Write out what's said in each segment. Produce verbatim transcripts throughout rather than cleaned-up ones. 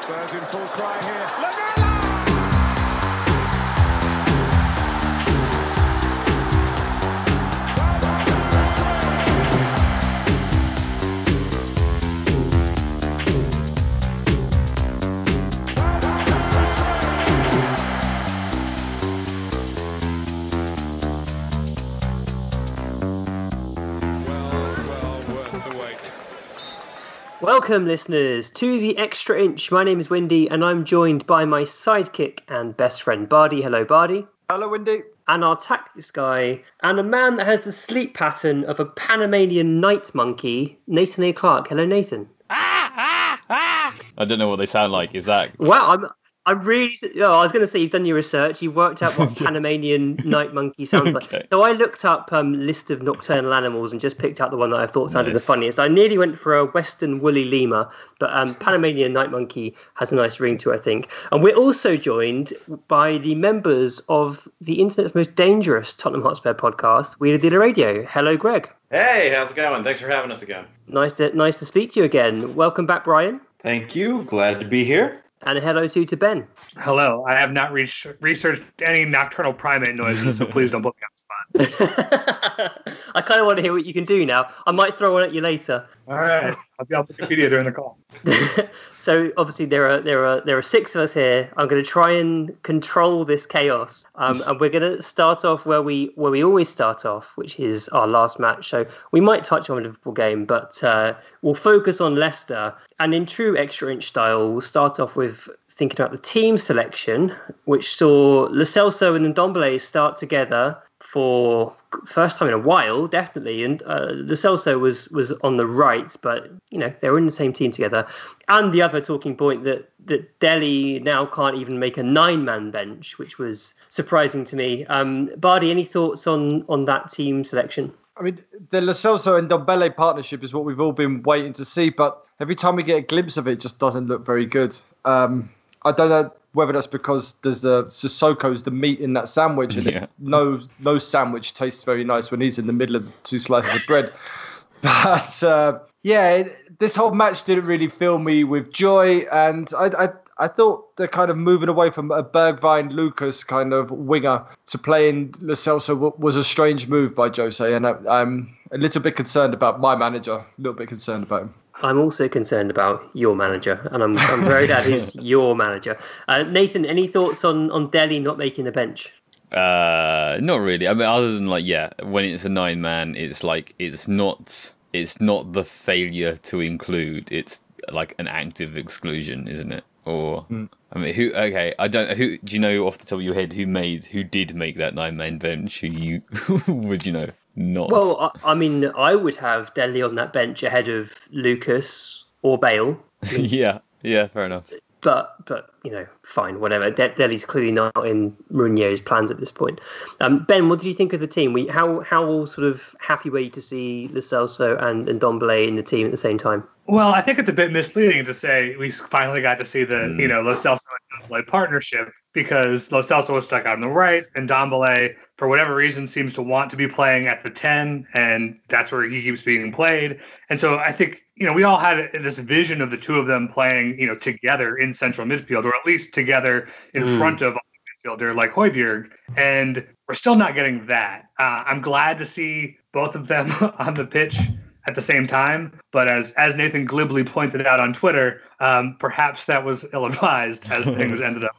Spurs in full cry here. Lamela! Welcome, listeners, to the Extra Inch. My name is Windy, and I'm joined by my sidekick and best friend, Bardi. Hello, Bardi. Hello, Windy. And our tactics guy, and a man that has the sleep pattern of a Panamanian night monkey, Nathan A. Clark. Hello, Nathan. Ah, ah, ah. I don't know what they sound like. Is that... Wow, I'm... I really, oh, I was going to say you've done your research. You've worked out what Panamanian night monkey sounds okay. like. So I looked up um, list of nocturnal animals and just picked out the one that I thought sounded nice. the funniest. I nearly went for a Western woolly lemur, but um, Panamanian night monkey has a nice ring to it, I think. And we're also joined by the members of the internet's most dangerous Tottenham Hotspur podcast, Wheeler Dealer Radio. Hello, Greg. Hey, how's it going? Thanks for having us again. Nice to nice to speak to you again. Welcome back, Brian. Thank you. Glad to be here. And hello too to Ben. Hello. I have not re- researched any nocturnal primate noises, so please don't put me on the spot. I kind of want to hear what you can do now. I might throw one at you later. All right. I'll be on Wikipedia during the call. So obviously there are there are there are six of us here. I'm going to try and control this chaos, um, and we're going to start off where we where we always start off, which is our last match. So we might touch on the Liverpool game, but uh, we'll focus on Leicester. And in true Extra Inch style, we'll start off with thinking about the team selection, which saw Lo Celso and Ndombele start together for first time in a while, definitely. And uh, Lo Celso was was on the right, but you know they were in the same team together. And the other talking point that that Delhi now can't even make a nine-man bench, which was surprising to me. Um, Bardi, any thoughts on on that team selection? I mean, the Lo Celso and Ndombele partnership is what we've all been waiting to see, but every time we get a glimpse of it, it just doesn't look very good. Um, I don't know whether that's because there's the Sissoko's the meat in that sandwich, and yeah. it, no no sandwich tastes very nice when he's in the middle of two slices of bread. But uh, yeah, it, this whole match didn't really fill me with joy, and I, I I thought they're kind of moving away from a Bergwijn Lucas kind of winger to playing Lo Celso was a strange move by Jose, and I, I'm a little bit concerned about my manager, a little bit concerned about him. I'm also concerned about your manager, and I'm I'm very glad he's your manager. Uh, Nathan, any thoughts on, on Delhi not making the bench? Uh, not really. I mean, other than like, yeah, when it's a nine man, it's like it's not it's not the failure to include. It's like an active exclusion, isn't it? Or mm. I mean, who? Okay, I don't. Who do you know off the top of your head who made who did make that nine man bench? Who you would you know? Not. Well, I, I mean, I would have Delhi on that bench ahead of Lucas or Bale. yeah, yeah, fair enough. But, but you know, fine, whatever. De- Delhi's clearly not in Mourinho's plans at this point. Um, Ben, what did you think of the team? We, how how sort of happy were you to see Lo Celso and, and Ndombele in the team at the same time? Well, I think it's a bit misleading to say we finally got to see the, mm. you know, Lo Celso and Ndombele partnership, because Lo Celso was stuck out on the right, and Ndombele, for whatever reason, seems to want to be playing at the ten, and that's where he keeps being played. And so I think, you know, we all had this vision of the two of them playing, you know, together in central midfield, or at least together in mm. front of a midfielder like Højbjerg, and we're still not getting that. Uh, I'm glad to see both of them on the pitch at the same time, but as as Nathan glibly pointed out on Twitter, um, perhaps that was ill-advised as things ended up.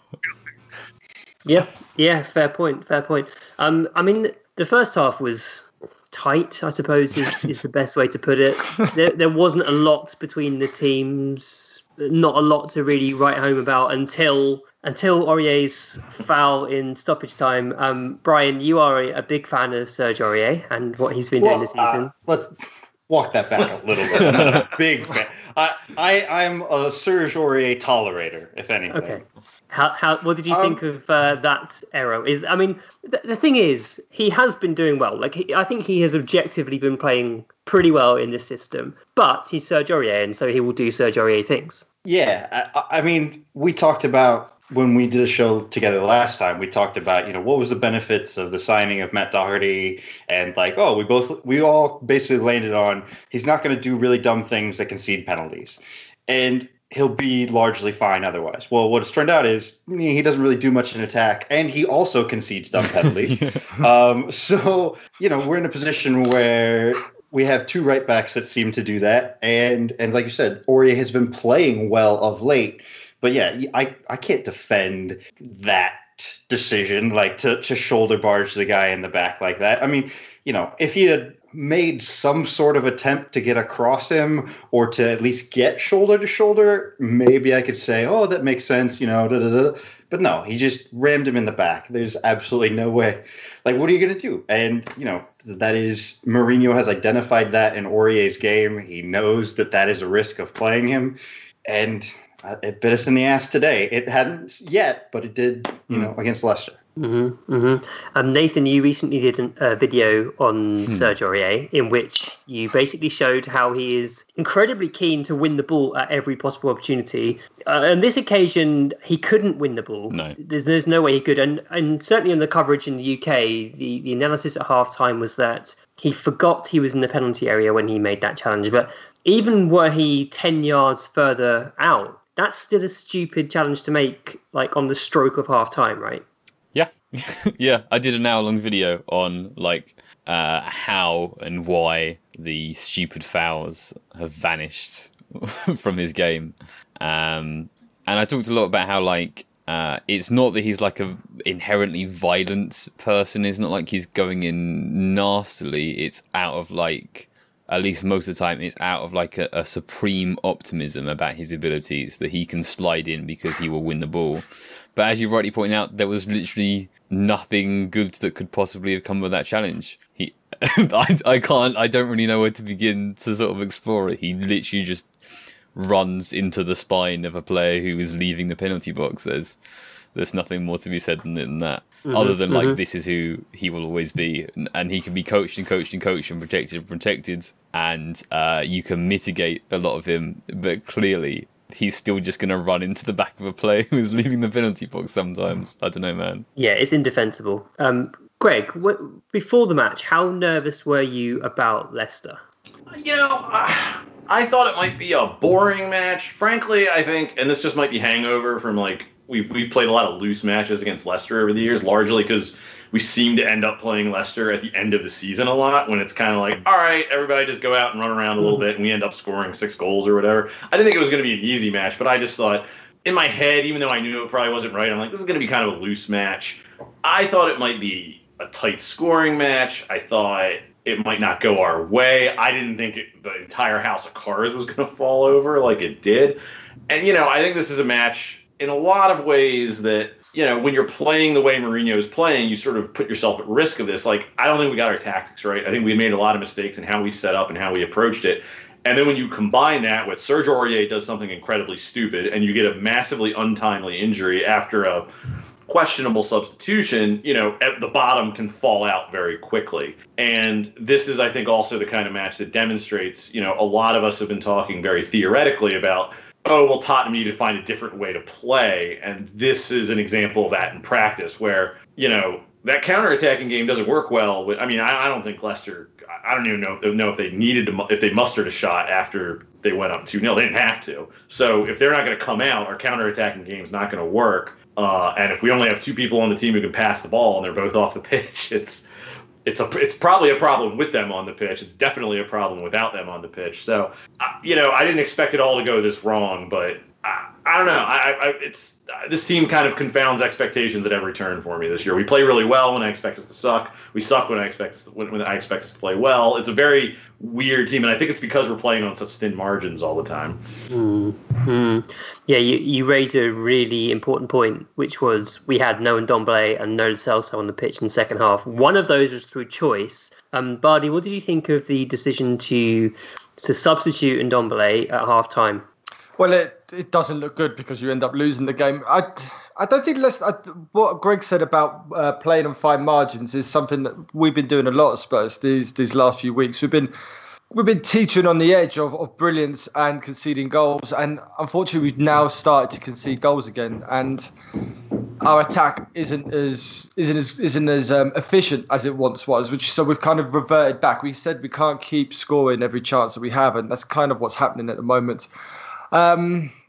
Yeah, yeah, fair point, fair point. Um, I mean, the first half was tight, I suppose, is, is the best way to put it. There, there wasn't a lot between the teams, not a lot to really write home about until until Aurier's foul in stoppage time. Um, Brian, you are a, a big fan of Serge Aurier and what he's been well, doing this season. Uh, but walk that back a little bit. I'm not a big fan. I, I, I'm a Serge Aurier tolerator, if anything. Okay. How, how, what did you um, think of uh, that error? Is I mean, th- the thing is, he has been doing well. Like he, I think he has objectively been playing pretty well in this system. But he's Serge Aurier, and so he will do Serge Aurier things. Yeah, I, I mean, we talked about when we did a show together last time. We talked about, you know, what was the benefits of the signing of Matt Doherty, and like, oh, we both we all basically landed on he's not going to do really dumb things that concede penalties. And he'll be largely fine otherwise. Well, what it's turned out is he doesn't really do much in attack, and he also concedes dumb penalties. um, so, you know, we're in a position where we have two right backs that seem to do that. And, and like you said, Aurier has been playing well of late. But yeah, I, I can't defend that decision, like to, to shoulder barge the guy in the back like that. I mean, you know, if he had made some sort of attempt to get across him or to at least get shoulder to shoulder, maybe I could say, oh, that makes sense, you know, da, da, da. But no, he just rammed him in the back. There's absolutely no way. Like, what are you going to do? And, you know, that is, Mourinho has identified that in Aurier's game. He knows that that is a risk of playing him. And it bit us in the ass today. It hadn't yet, but it did, you know, against Leicester. Mm-hmm, mm-hmm. Um, Nathan, you recently did a uh, video on hmm. Serge Aurier in which you basically showed how he is incredibly keen to win the ball at every possible opportunity. Uh, on this occasion, he couldn't win the ball. No. There's, there's no way he could. And, and certainly in the coverage in the U K, the, the analysis at halftime was that he forgot he was in the penalty area when he made that challenge. But even were he ten yards further out, that's still a stupid challenge to make, like on the stroke of halftime, right? Yeah, yeah. I did an hour-long video on like uh, how and why the stupid fouls have vanished from his game, um, and I talked a lot about how like uh, it's not that he's like a inherently violent person. It's not like he's going in nastily. It's out of like, at least most of the time, it's out of like a, a supreme optimism about his abilities that he can slide in because he will win the ball. But as you rightly point out, there was literally nothing good that could possibly have come with that challenge. He, I, I can't, I don't really know where to begin to sort of explore it. He literally just runs into the spine of a player who is leaving the penalty box. There's, there's nothing more to be said than, than that, mm-hmm, other than like mm-hmm. this is who he will always be, and, and he can be coached and coached and coached and protected and protected, and uh, you can mitigate a lot of him, but clearly he's still just going to run into the back of a player who's leaving the penalty box sometimes. I don't know, man. Yeah, it's indefensible. Um, Greg, what, before the match, how nervous were you about Leicester? You know, I, I thought it might be a boring match. Frankly, I think, and this just might be hangover from like, we've, we've played a lot of loose matches against Leicester over the years, largely because we seem to end up playing Leicester at the end of the season a lot when it's kind of like, all right, everybody just go out and run around a little bit, and we end up scoring six goals or whatever. I didn't think it was going to be an easy match, but I just thought, in my head, even though I knew it probably wasn't right, I'm like, this is going to be kind of a loose match. I thought it might be a tight scoring match. I thought it might not go our way. I didn't think it, the entire house of cards was going to fall over like it did. And, you know, I think this is a match in a lot of ways that, you know, when you're playing the way Mourinho is playing, you sort of put yourself at risk of this. Like, I don't think we got our tactics right. I think we made a lot of mistakes in how we set up and how we approached it. And then when you combine that with Serge Aurier does something incredibly stupid and you get a massively untimely injury after a questionable substitution, you know, at the bottom can fall out very quickly. And this is, I think, also the kind of match that demonstrates, you know, a lot of us have been talking very theoretically about, oh, well, Tottenham need to find a different way to play. And this is an example of that in practice where, you know, that counterattacking game doesn't work well. But I mean, I, I don't think Leicester, I don't even know, know if they needed to, if they mustered a shot after they went up two nil. They didn't have to. So if they're not going to come out, our counterattacking game is not going to work. Uh, and if we only have two people on the team who can pass the ball and they're both off the pitch, it's it's a it's probably a problem with them on the pitch. It's definitely a problem without them on the pitch. So, uh, you know, I didn't expect it all to go this wrong, but I, I don't know. I, I it's uh, this team kind of confounds expectations at every turn for me this year. We play really well when I expect us to suck. We suck when I expect us to, when, when I expect us to play well. It's a very weird team, and I think it's because we're playing on such thin margins all the time. Mm-hmm. Yeah, you, you raised a really important point, which was we had no Ndombele and no Lo Celso on the pitch in the second half. One of those was through choice. Um, Bardi, what did you think of the decision to to substitute Ndombele at half time? Well, it, it doesn't look good because you end up losing the game. I, I don't think Leicester, I, what Greg said about uh, playing on fine margins is something that we've been doing a lot at Spurs these these last few weeks. We've been we've been teetering on the edge of, of brilliance and conceding goals, and unfortunately we've now started to concede goals again, and our attack isn't as isn't as isn't as um, efficient as it once was. Which so we've kind of reverted back. We said we can't keep scoring every chance that we have, and that's kind of what's happening at the moment. Um,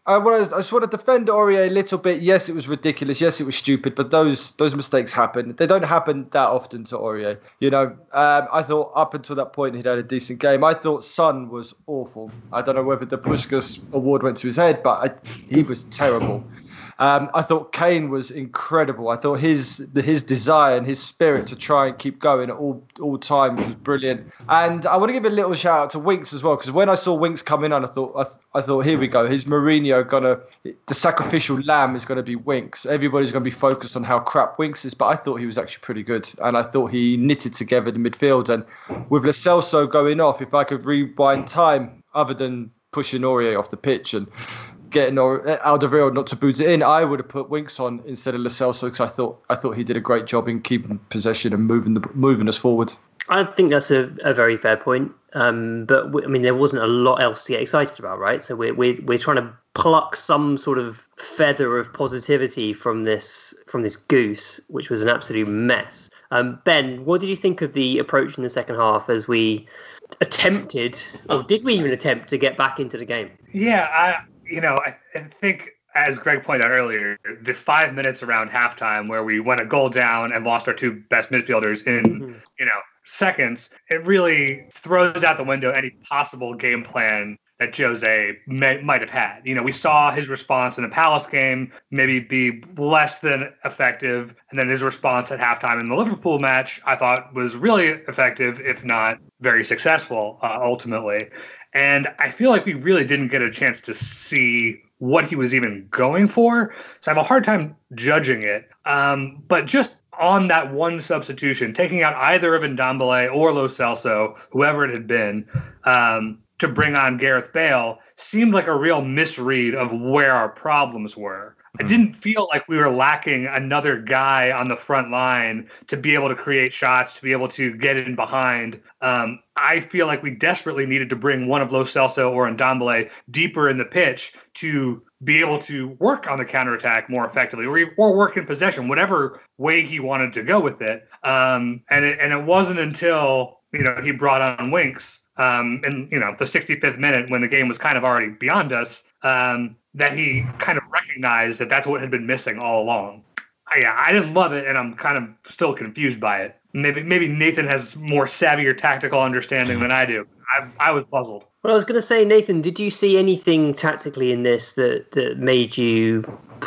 I, want to, I just want to defend Aurier a little bit. Yes, it was ridiculous. Yes, it was stupid. But those those mistakes happen. They don't happen that often to Aurier. You know, um, I thought up until that point he'd had a decent game. I thought Son was awful. I don't know whether the Puskas award went to his head, but I, he was terrible. Um, I thought Kane was incredible. I thought his his desire and his spirit to try and keep going at all all times was brilliant. And I want to give a little shout out to Winks as well, because when I saw Winks come in, I thought I, th- I thought here we go. His Mourinho gonna the sacrificial lamb is going to be Winks. Everybody's going to be focused on how crap Winks is, but I thought he was actually pretty good, and I thought he knitted together the midfield. And with Lo Celso going off, if I could rewind time, other than pushing Aurier off the pitch and getting Alderweireld not to boot it in, I would have put Winks on instead of Lo Celso, because I thought I thought he did a great job in keeping possession and moving the moving us forward. I think that's a, a very fair point. Um, but we, I mean, there wasn't a lot else to get excited about, right? So we're we're we're trying to pluck some sort of feather of positivity from this from this goose, which was an absolute mess. Um, Ben, what did you think of the approach in the second half as we attempted, or did we even attempt to get back into the game? Yeah, I. You know, I, I think, as Greg pointed out earlier, the five minutes around halftime where we went a goal down and lost our two best midfielders in, mm-hmm. you know, seconds, it really throws out the window any possible game plan that Jose may, might have had. You know, we saw his response in the Palace game maybe be less than effective, and then his response at halftime in the Liverpool match, I thought was really effective, if not very successful, uh, ultimately. And I feel like we really didn't get a chance to see what he was even going for. So I have a hard time judging it. Um, but just on that one substitution, taking out either of Ndombele or Lo Celso, whoever it had been, um, to bring on Gareth Bale seemed like a real misread of where our problems were. I didn't feel like we were lacking another guy on the front line to be able to create shots, to be able to get in behind. Um, I feel like we desperately needed to bring one of Lo Celso or Ndombele deeper in the pitch to be able to work on the counterattack more effectively, or, or work in possession, whatever way he wanted to go with it. Um, and it, and it wasn't until, you know, he brought on Winks um, in, you know, the sixty-fifth minute when the game was kind of already beyond us, um, that he kind of recognized that that's what had been missing all along. I, yeah, I didn't love it, and I'm kind of still confused by it. Maybe maybe Nathan has more savvier tactical understanding than I do. I, I was puzzled. Well, I was going to say, Nathan, did you see anything tactically in this that, that made you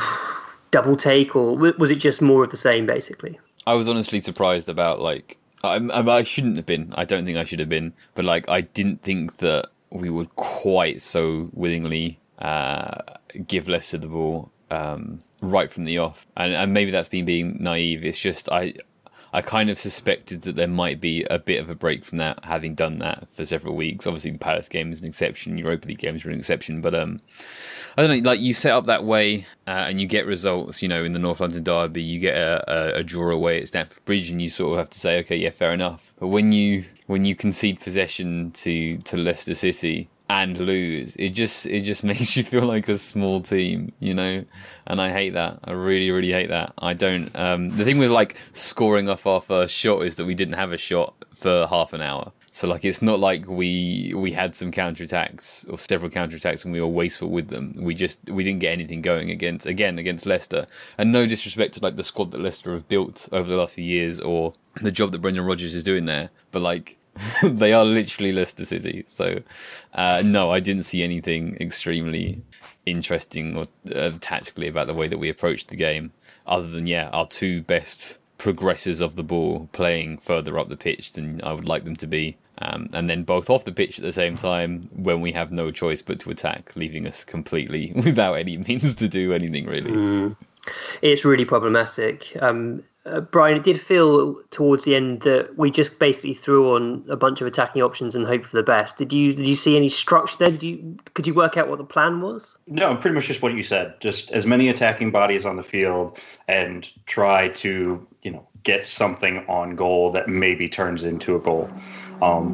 double take, or was it just more of the same, basically? I was honestly surprised about, like, I, I shouldn't have been. I don't think I should have been. But, like, I didn't think that we would quite so willingly uh, give Leicester the ball um, right from the off. And, and maybe that's been being naive. It's just I I kind of suspected that there might be a bit of a break from that, having done that for several weeks. Obviously, the Palace game is an exception. Europa League games were an exception. But um, I don't know, like you set up that way uh, and you get results, you know, in the North London derby, you get a, a, a draw away at Stamford Bridge and you sort of have to say, okay, yeah, fair enough. But when you when you concede possession to, to Leicester City and lose, it just it just makes you feel like a small team, you know, and I hate that. I really, really hate that. I don't. Um, the thing with like scoring off our first shot is that we didn't have a shot for half an hour. So like it's not like we we had some counterattacks or several counterattacks and we were wasteful with them. We just we didn't get anything going against again against Leicester. And no disrespect to like the squad that Leicester have built over the last few years or the job that Brendan Rodgers is doing there, but like. They are literally Leicester City. So, uh, no, I didn't see anything extremely interesting or uh, tactically about the way that we approached the game, other than, yeah, our two best progressors of the ball playing further up the pitch than I would like them to be. Um, and then both off the pitch at the same time when we have no choice but to attack, leaving us completely without any means to do anything, really. Mm. It's really problematic. Um, uh, Brian, it did feel towards the end that we just basically threw on a bunch of attacking options and hoped for the best. Did you did you see any structure there? Did you could you work out what the plan was? No, pretty much just what you said. Just as many attacking bodies on the field and try to, you know, get something on goal that maybe turns into a goal. Um,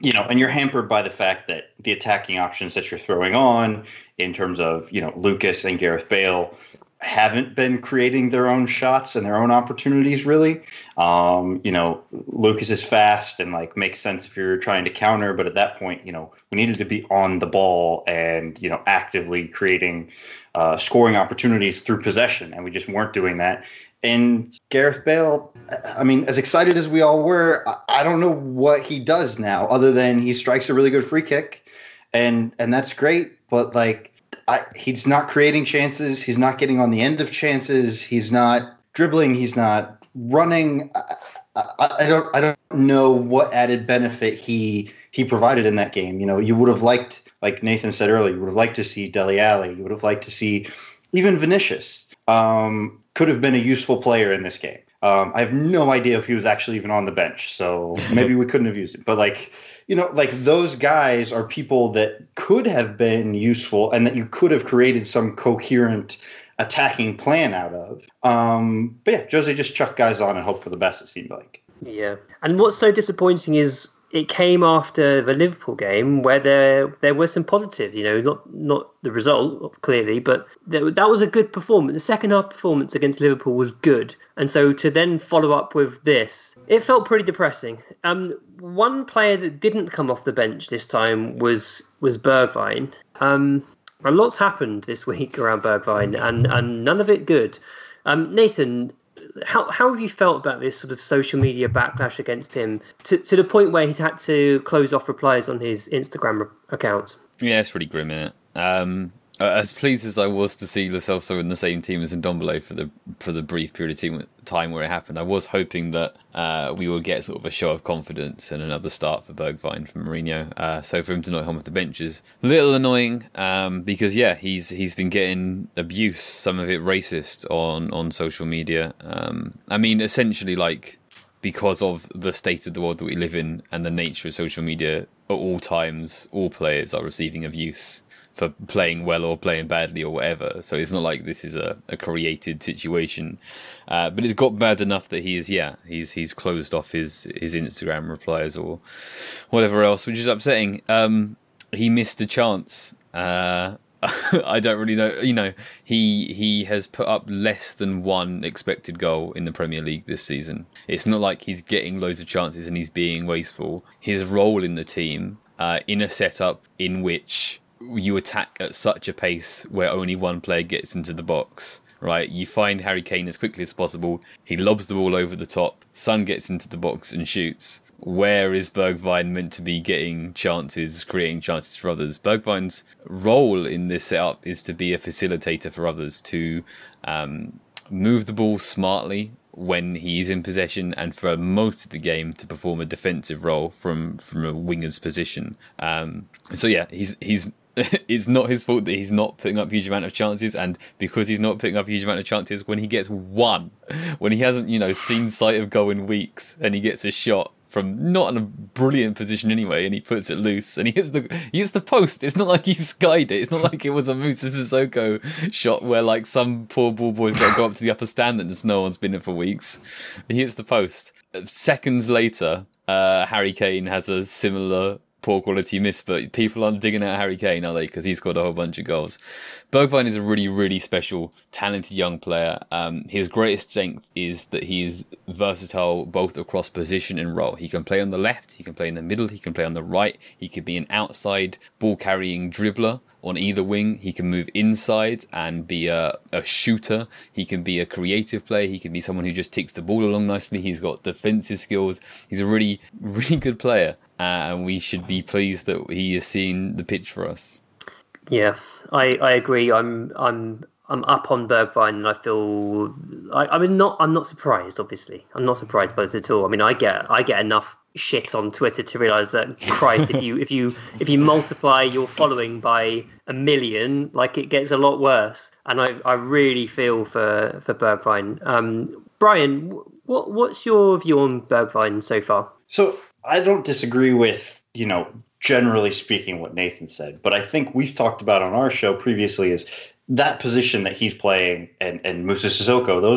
you know, and you're hampered by the fact that the attacking options that you're throwing on in terms of, you know, Lucas and Gareth Bale haven't been creating their own shots and their own opportunities, really. Um, you know, Lucas is fast and like makes sense if you're trying to counter, but at that point, you know, we needed to be on the ball and, you know, actively creating uh, scoring opportunities through possession, and we just weren't doing that. And Gareth Bale, I mean, as excited as we all were, I don't know what he does now other than he strikes a really good free kick, and and that's great, but like, I, he's not creating chances. He's not getting on the end of chances. He's not dribbling. He's not running. I, I, I don't. I don't know what added benefit he he provided in that game. You know, you would have liked, like Nathan said earlier, you would have liked to see Dele Alli. You would have liked to see even Vinicius. Um, could have been a useful player in this game. Um, I have no idea if he was actually even on the bench, so maybe we couldn't have used him. But like, you know, like those guys are people that could have been useful and that you could have created some coherent attacking plan out of. Um, but yeah, Jose just chucked guys on and hoped for the best, it seemed like. Yeah. And what's so disappointing is it came after the Liverpool game where there there were some positives, you know, not not the result, clearly, but there, that was a good performance. The second half performance against Liverpool was good. And so to then follow up with this, it felt pretty depressing. Um, one player that didn't come off the bench this time was was Bergwijn. Um, a lot's happened this week around Bergwijn, and, and none of it good. Um, Nathan, How how have you felt about this sort of social media backlash against him to, to the point where he's had to close off replies on his Instagram account? Yeah, it's pretty grim, isn't it? Um, as pleased as I was to see Lo Celso in the same team as Ndombele for the for the brief period of time where it happened, I was hoping that uh, we would get sort of a show of confidence and another start for Bergwijn from Mourinho. Uh, so for him to not come off the bench is a little annoying um, because yeah, he's he's been getting abuse, some of it racist, on on social media. Um, I mean, essentially, like, because of the state of the world that we live in and the nature of social media, at all times, all players are receiving abuse for playing well or playing badly or whatever. So it's not like this is a, a created situation. Uh, but it's got bad enough that he is, yeah, he's he's closed off his, his Instagram replies or whatever else, which is upsetting. Um, he missed a chance. Uh, I don't really know. You know, he he has put up less than one expected goal in the Premier League this season. It's not like he's getting loads of chances and he's being wasteful. His role in the team, uh, in a setup in which you attack at such a pace where only one player gets into the box, right? You find Harry Kane as quickly as possible. He lobs the ball over the top. Son gets into the box and shoots. Where is Bergwijn meant to be getting chances, creating chances for others? Bergwijn's role in this setup is to be a facilitator for others, to um, move the ball smartly when he's in possession, and for most of the game to perform a defensive role from from a winger's position. Um, so yeah, he's he's. It's not his fault that he's not putting up huge amount of chances, and because he's not putting up huge amount of chances, when he gets one, when he hasn't, you know, seen sight of goal in weeks, and he gets a shot from not in a brilliant position anyway, and he puts it loose, and he hits the he hits the post. It's not like he skied it. It's not like it was a Moussa Sissoko shot where like some poor ball boy's got to go up to the upper stand and no one's been in for weeks. He hits the post. Seconds later, uh, Harry Kane has a similar poor quality miss, but people aren't digging at Harry Kane, are they? Because he's got a whole bunch of goals. Bergwijn is a really, really special, talented young player. Um, his greatest strength is that he is versatile both across position and role. He can play on the left, he can play in the middle, he can play on the right. He could be an outside ball-carrying dribbler on either wing. He can move inside and be a, a shooter. He can be a creative player. He can be someone who just takes the ball along nicely. He's got defensive skills. He's a really, really good player. Uh, and we should be pleased that he has seen the pitch for us. Yeah, I, I agree. I'm I'm I'm up on Bergwijn, and I feel I, I mean not I'm not surprised. Obviously, I'm not surprised by this at all. I mean, I get I get enough shit on Twitter to realise that Christ, if you if you if you multiply your following by a million, like, it gets a lot worse. And I I really feel for for Bergwijn. Um, Brian, what what's your view on Bergwijn so far? So I don't disagree with, you know, generally speaking what Nathan said, but I think we've talked about on our show previously is that position that he's playing and, and Moussa Sissoko, those are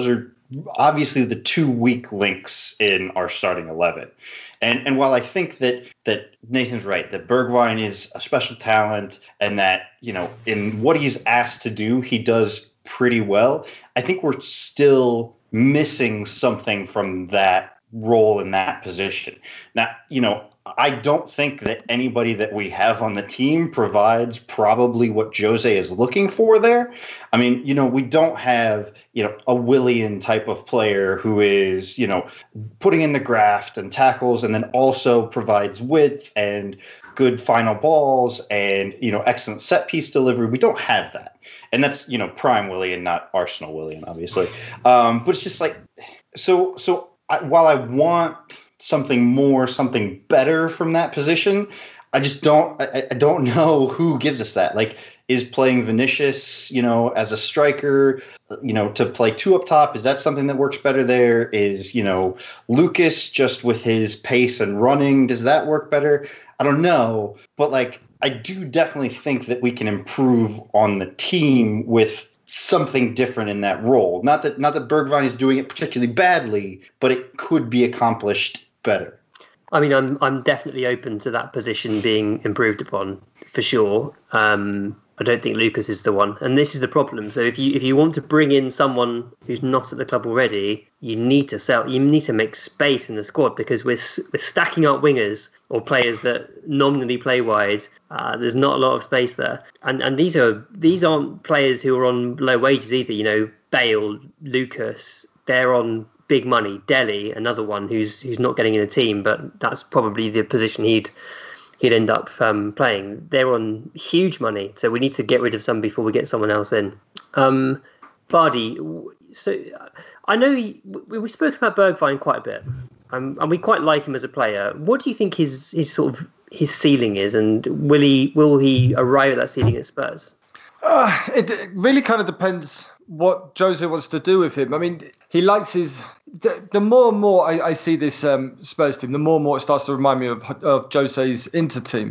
obviously the two weak links in our starting eleven. And and while I think that that Nathan's right, that Bergwijn is a special talent and that, you know, in what he's asked to do, he does pretty well, I think we're still missing something from that role in that position. Now, you know, I don't think that anybody that we have on the team provides probably what Jose is looking for there. I mean, you know, we don't have, you know, a Willian type of player who is, you know, putting in the graft and tackles and then also provides width and good final balls and, you know, excellent set piece delivery. We don't have that. And that's, you know, prime Willian, not Arsenal Willian, obviously. Um, but it's just like, so, so I, while I want something more, something better from that position, I just don't, I, I don't know who gives us that. Like, is playing Vinicius, you know, as a striker, you know, to play two up top, is that something that works better there? Is, you know, Lucas just with his pace and running, does that work better? I don't know. But like, I do definitely think that we can improve on the team with something different in that role. Not that, not that Bergwijn is doing it particularly badly, but it could be accomplished better. I mean, I'm I'm definitely open to that position being improved upon for sure. Um, I don't think Lucas is the one, and this is the problem. So if you if you want to bring in someone who's not at the club already, you need to sell. You need to make space in the squad because we're we're stacking up wingers or players that nominally play wide. Uh, there's not a lot of space there, and and these are these aren't players who are on low wages either. You know, Bale, Lucas, they're on big money. Dele, another one who's who's not getting in the team, but that's probably the position he'd he'd end up um, playing. They're on huge money, so we need to get rid of some before we get someone else in. Um, Bardi, so I know he, we, we spoke about Bergwijn quite a bit, um, and we quite like him as a player. What do you think his his sort of his ceiling is, and will he will he arrive at that ceiling at Spurs? Uh, it, it really kind of depends what Jose wants to do with him. I mean, he likes his. The, the more and more I, I see this um, Spurs team, the more and more it starts to remind me of, of Jose's Inter team.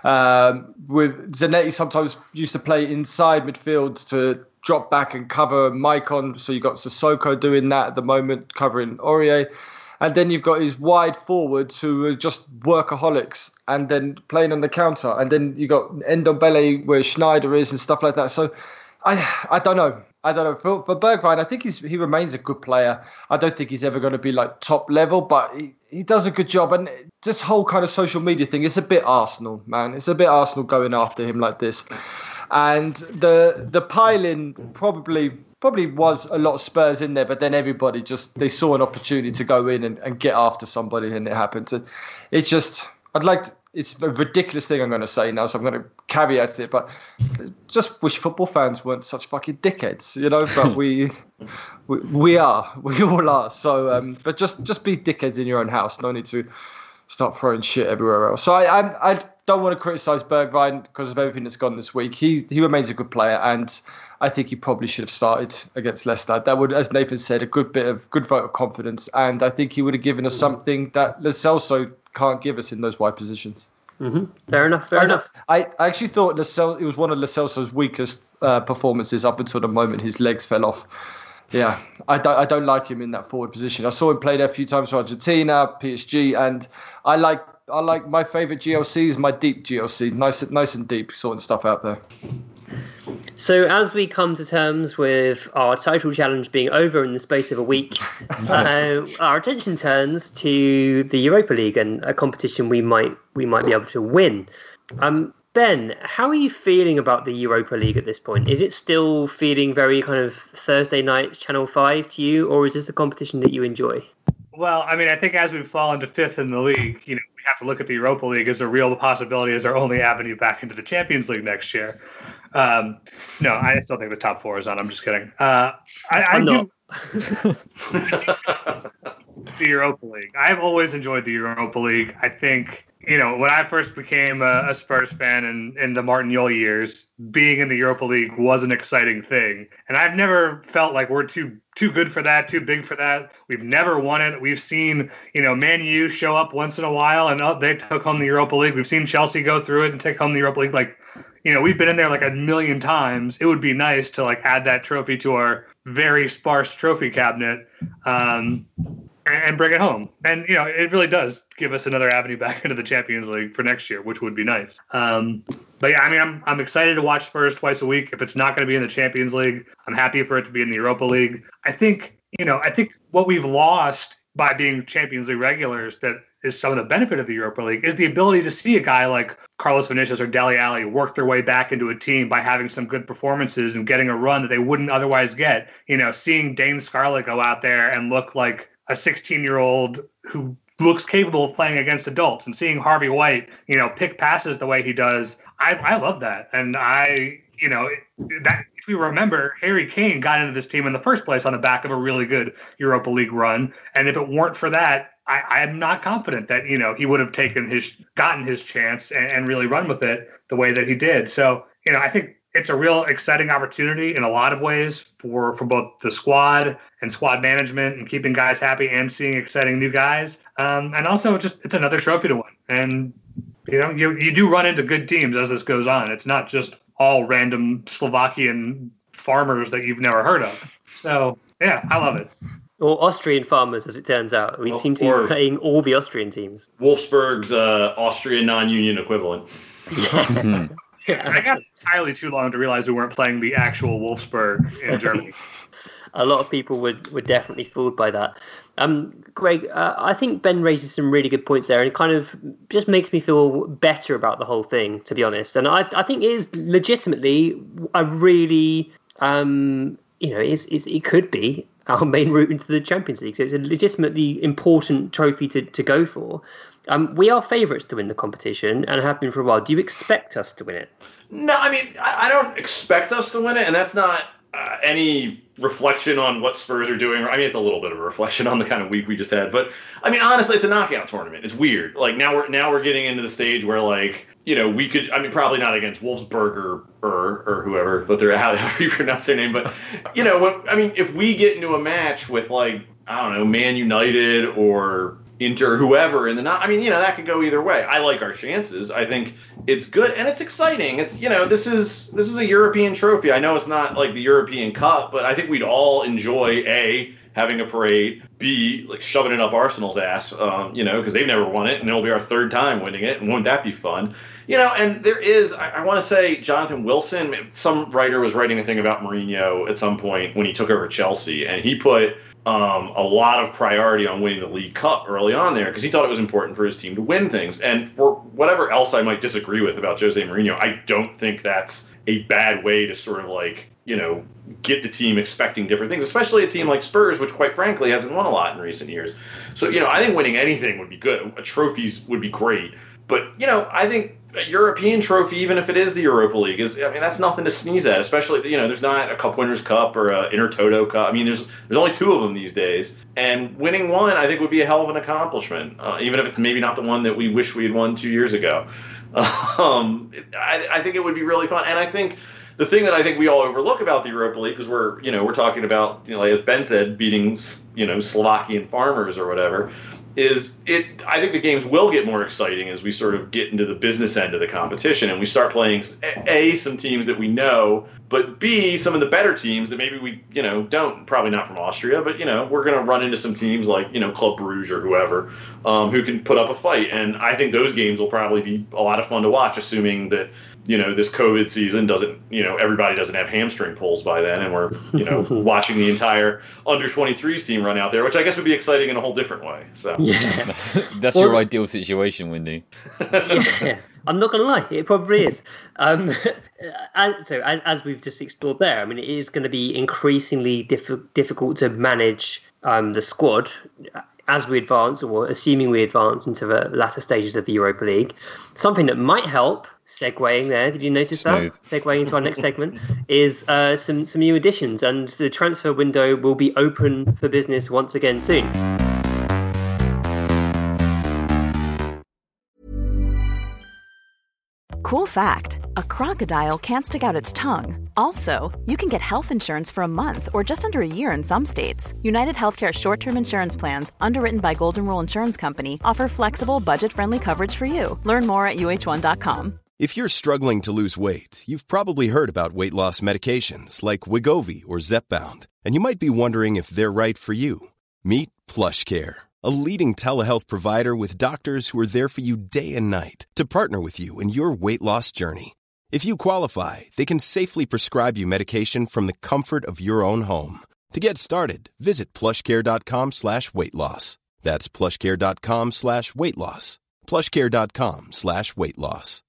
Um, with Zanetti sometimes used to play inside midfield to drop back and cover Maicon. So you've got Sissoko doing that at the moment, covering Aurier. And then you've got his wide forwards who are just workaholics and then playing on the counter. And then you've got Ndombele where Schneider is and stuff like that. So I I don't know. I don't know. For, for Bergwijn, I think he's, he remains a good player. I don't think he's ever going to be like top level, but he, he does a good job. And this whole kind of social media thing, it's a bit Arsenal, man. It's a bit Arsenal going after him like this. And the the piling probably probably was a lot of Spurs in there, but then everybody just, they saw an opportunity to go in and, and get after somebody and it happened. And it's just, I'd like to, it's a ridiculous thing I'm going to say now, so I'm going to caveat it, but just wish football fans weren't such fucking dickheads, you know, but we we, we are, we all are. So, um, but just, just be dickheads in your own house. No need to start throwing shit everywhere else. So I I, I don't want to criticise Bergwijn because of everything that's gone this week. He he remains a good player, and I think he probably should have started against Leicester. That would, as Nathan said, a good bit of good vote of confidence, and I think he would have given us something that Lo Celso can't give us in those wide positions. Mm-hmm. Fair enough. Fair I, enough. I, I actually thought Lo Celso, it was one of Lo Celso's weakest uh, performances up until the moment his legs fell off. Yeah, I don't, I don't like him in that forward position. I saw him play there a few times for Argentina, P S G, and I like I like my favourite G L C is my deep G L C, nice nice and deep, sorting stuff out there. So as we come to terms with our title challenge being over in the space of a week, uh, our attention turns to the Europa League and a competition we might we might be able to win. Um, Ben, how are you feeling about the Europa League at this point? Is it still feeling very kind of Thursday night Channel five to you, or is this a competition that you enjoy? Well, I mean, I think as we've fallen to fifth in the league, you know, we have to look at the Europa League as a real possibility as our only avenue back into the Champions League next year. Um, no, I still think the top four is on. I'm just kidding. Uh, I, I do the Europa League. I've always enjoyed the Europa League. I think, you know, when I first became a, a Spurs fan in, in the Martin Jol years, being in the Europa League was an exciting thing. And I've never felt like we're too too good for that, too big for that. We've never won it. We've seen, you know, Man U show up once in a while and oh, they took home the Europa League. We've seen Chelsea go through it and take home the Europa League. Like, you know, we've been in there like a million times. It would be nice to like add that trophy to our very sparse trophy cabinet um, and, and bring it home. And, you know, it really does give us another avenue back into the Champions League for next year, which would be nice. Um, but yeah, I mean, I'm I'm excited to watch Spurs twice a week. If it's not going to be in the Champions League, I'm happy for it to be in the Europa League. I think, you know, I think what we've lost by being Champions League regulars that is some of the benefit of the Europa League is the ability to see a guy like Carlos Vinicius or Dele Alli work their way back into a team by having some good performances and getting a run that they wouldn't otherwise get. You know, seeing Dane Scarlett go out there and look like a sixteen-year-old who looks capable of playing against adults, and seeing Harvey White, you know, pick passes the way he does. I, I love that. And I, you know, that if we remember, Harry Kane got into this team in the first place on the back of a really good Europa League run. And if it weren't for that, I, I'm not confident that, you know, he would have taken his, gotten his chance and, and really run with it the way that he did. So, you know, I think it's a real exciting opportunity in a lot of ways for, for both the squad and squad management and keeping guys happy and seeing exciting new guys. Um, and also just, it's another trophy to win. And, you know, you, you do run into good teams as this goes on. It's not just all random Slovakian farmers that you've never heard of. So, yeah, I love it. Or Austrian farmers, as it turns out. We Well, seem to or- be playing all the Austrian teams. Wolfsburg's uh, Austrian non-union equivalent. I got entirely too long to realize we weren't playing the actual Wolfsburg in Germany. A lot of people would, were definitely fooled by that. Um, Greg, uh, I think Ben raises some really good points there, and it kind of just makes me feel better about the whole thing, to be honest. And I, I think it is legitimately a really, um, you know, it's, it's, it could be our main route into the Champions League. So it's a legitimately important trophy to, to go for. Um, we are favourites to win the competition and have been for a while. Do you expect us to win it? No, I mean, I, I don't expect us to win it, and that's not uh, any reflection on what Spurs are doing. I mean, it's a little bit of a reflection on the kind of week we just had. But, I mean, honestly, it's a knockout tournament. It's weird. Like, now we're now we're getting into the stage where, like, you know, we could, I mean, probably not against Wolfsburg or, or, or whoever, but they're, how, how you pronounce their name. But, you know, what, I mean, if we get into a match with, like, I don't know, Man United or Inter, whoever in the not, I mean, you know, that could go either way. I like our chances. I think it's good and it's exciting. It's, you know, this is this is a European trophy. I know it's not like the European Cup, but I think we'd all enjoy A, having a parade, B, like shoving it up Arsenal's ass, um, you know, because they've never won it and it'll be our third time winning it. And wouldn't that be fun? You know, and there is, I, I want to say, Jonathan Wilson, some writer was writing a thing about Mourinho at some point when he took over Chelsea, and he put um, a lot of priority on winning the League Cup early on there because he thought it was important for his team to win things. And for whatever else I might disagree with about Jose Mourinho, I don't think that's a bad way to sort of like, you know, get the team expecting different things, especially a team like Spurs, which quite frankly hasn't won a lot in recent years. So, you know, I think winning anything would be good. Trophies would be great. But, you know, I think a European trophy, even if it is the Europa League, is, I mean, that's nothing to sneeze at, especially, you know, there's not a Cup Winners' Cup or a Intertoto Cup. I mean, there's there's only two of them these days. And winning one, I think, would be a hell of an accomplishment, uh, even if it's maybe not the one that we wish we had won two years ago. Um, I, I think it would be really fun. And I think the thing that I think we all overlook about the Europa League, because we're, you know, we're talking about, you know, like as Ben said, beating, you know, Slovakian farmers or whatever, is it, I think the games will get more exciting as we sort of get into the business end of the competition and we start playing, A, some teams that we know, but B, some of the better teams that maybe we, you know, don't, probably not from Austria, but, you know, we're going to run into some teams like, you know, Club Brugge or whoever, um, who can put up a fight. And I think those games will probably be a lot of fun to watch, assuming that, you know, this COVID season doesn't, you know, everybody doesn't have hamstring pulls by then. And we're, you know, watching the entire under twenty-threes team run out there, which I guess would be exciting in a whole different way. So Yeah. That's, that's Well- your ideal situation, Windy. Yeah, I'm not going to lie, it probably is. Um, and so, as, as we've just explored there, I mean, it is going to be increasingly diff- difficult to manage um, the squad as we advance, or assuming we advance into the latter stages of the Europa League. Something that might help, segueing there, did you notice Smooth. that? Segueing into our next segment, is uh, some, some new additions, and the transfer window will be open for business once again soon. Cool fact, a crocodile can't stick out its tongue. Also, you can get health insurance for a month or just under a year in some states. United Healthcare short-term insurance plans, underwritten by Golden Rule Insurance Company, offer flexible, budget-friendly coverage for you. Learn more at U H one dot com. If you're struggling to lose weight, you've probably heard about weight loss medications like Wegovy or Zepbound, and you might be wondering if they're right for you. Meet PlushCare, a leading telehealth provider with doctors who are there for you day and night to partner with you in your weight loss journey. If you qualify, they can safely prescribe you medication from the comfort of your own home. To get started, visit plushcare.com slash weight loss. That's plushcare.com slash weight loss. plushcare.com slash weight loss.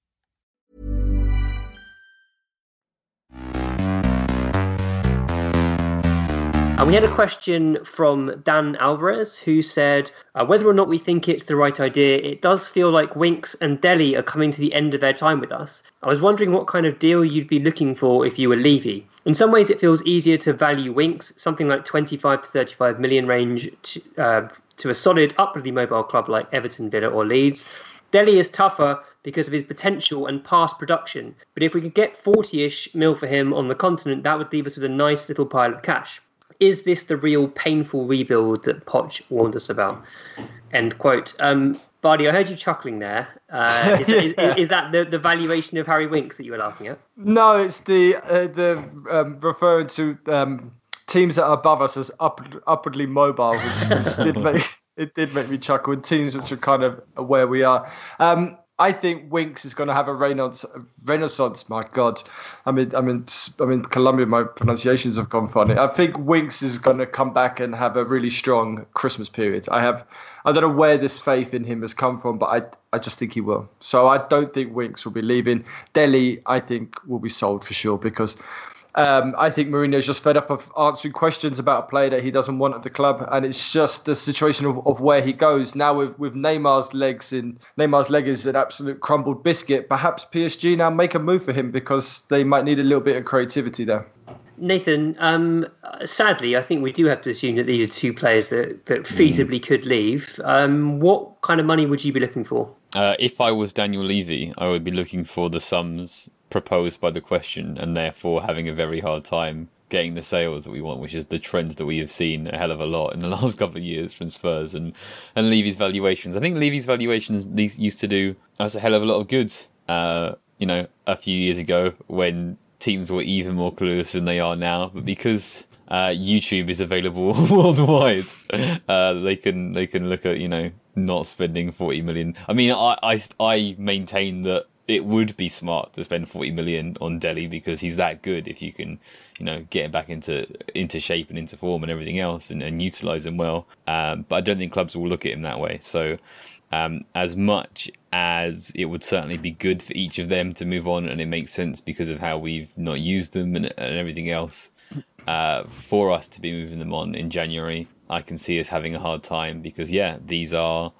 And we had a question from Dan Alvarez, who said, uh, whether or not we think it's the right idea, it does feel like Winks and Dele are coming to the end of their time with us. I was wondering what kind of deal you'd be looking for if you were Levy. In some ways, it feels easier to value Winks, something like twenty-five to thirty-five million range, to, uh, to a solid, upwardly mobile club like Everton, Villa or Leeds. Dele is tougher because of his potential and past production. But if we could get forty-ish mil for him on the continent, that would leave us with a nice little pile of cash. Is this the real painful rebuild that Poch warned us about? End quote. Um, Bardi, I heard you chuckling there. Uh, is, yeah. is, is that the, the valuation of Harry Winks that you were laughing at? No, it's the uh, the um, referring to um, teams that are above us as up, upwardly mobile, which, which did make it did make me chuckle. And teams which are kind of where we are. Um, I think Winks is going to have a renaissance. Renaissance, my God, I mean, I mean, I mean, Colombia. My pronunciations have gone funny. I think Winks is going to come back and have a really strong Christmas period. I have, I don't know where this faith in him has come from, but I, I just think he will. So I don't think Winks will be leaving. Dele, I think, will be sold for sure because. Um, I think Mourinho's just fed up of answering questions about a player that he doesn't want at the club, and it's just the situation of, of where he goes now. With, with Neymar's legs in Neymar's leg is an absolute crumbled biscuit. Perhaps P S G now make a move for him because they might need a little bit of creativity there. Nathan, um, sadly, I think we do have to assume that these are two players that, that feasibly mm. could leave. Um, what kind of money would you be looking for? Uh, if I was Daniel Levy, I would be looking for the sums proposed by the question and therefore having a very hard time getting the sales that we want, which is the trends that we have seen a hell of a lot in the last couple of years from Spurs and, and Levy's valuations. I think Levy's valuations used to do us a hell of a lot of good, uh, you know, a few years ago when teams were even more clueless than they are now. But because uh, YouTube is available worldwide, uh, they can they can look at, you know, not spending forty million. I mean, I, I, I maintain that it would be smart to spend forty million on Dele because he's that good. If you can, you know, get him back into into shape and into form and everything else, and, and utilize him well. Um, but I don't think clubs will look at him that way. So, um, as much as it would certainly be good for each of them to move on, and it makes sense because of how we've not used them and, and everything else, uh, for us to be moving them on in January, I can see us having a hard time because yeah, these are.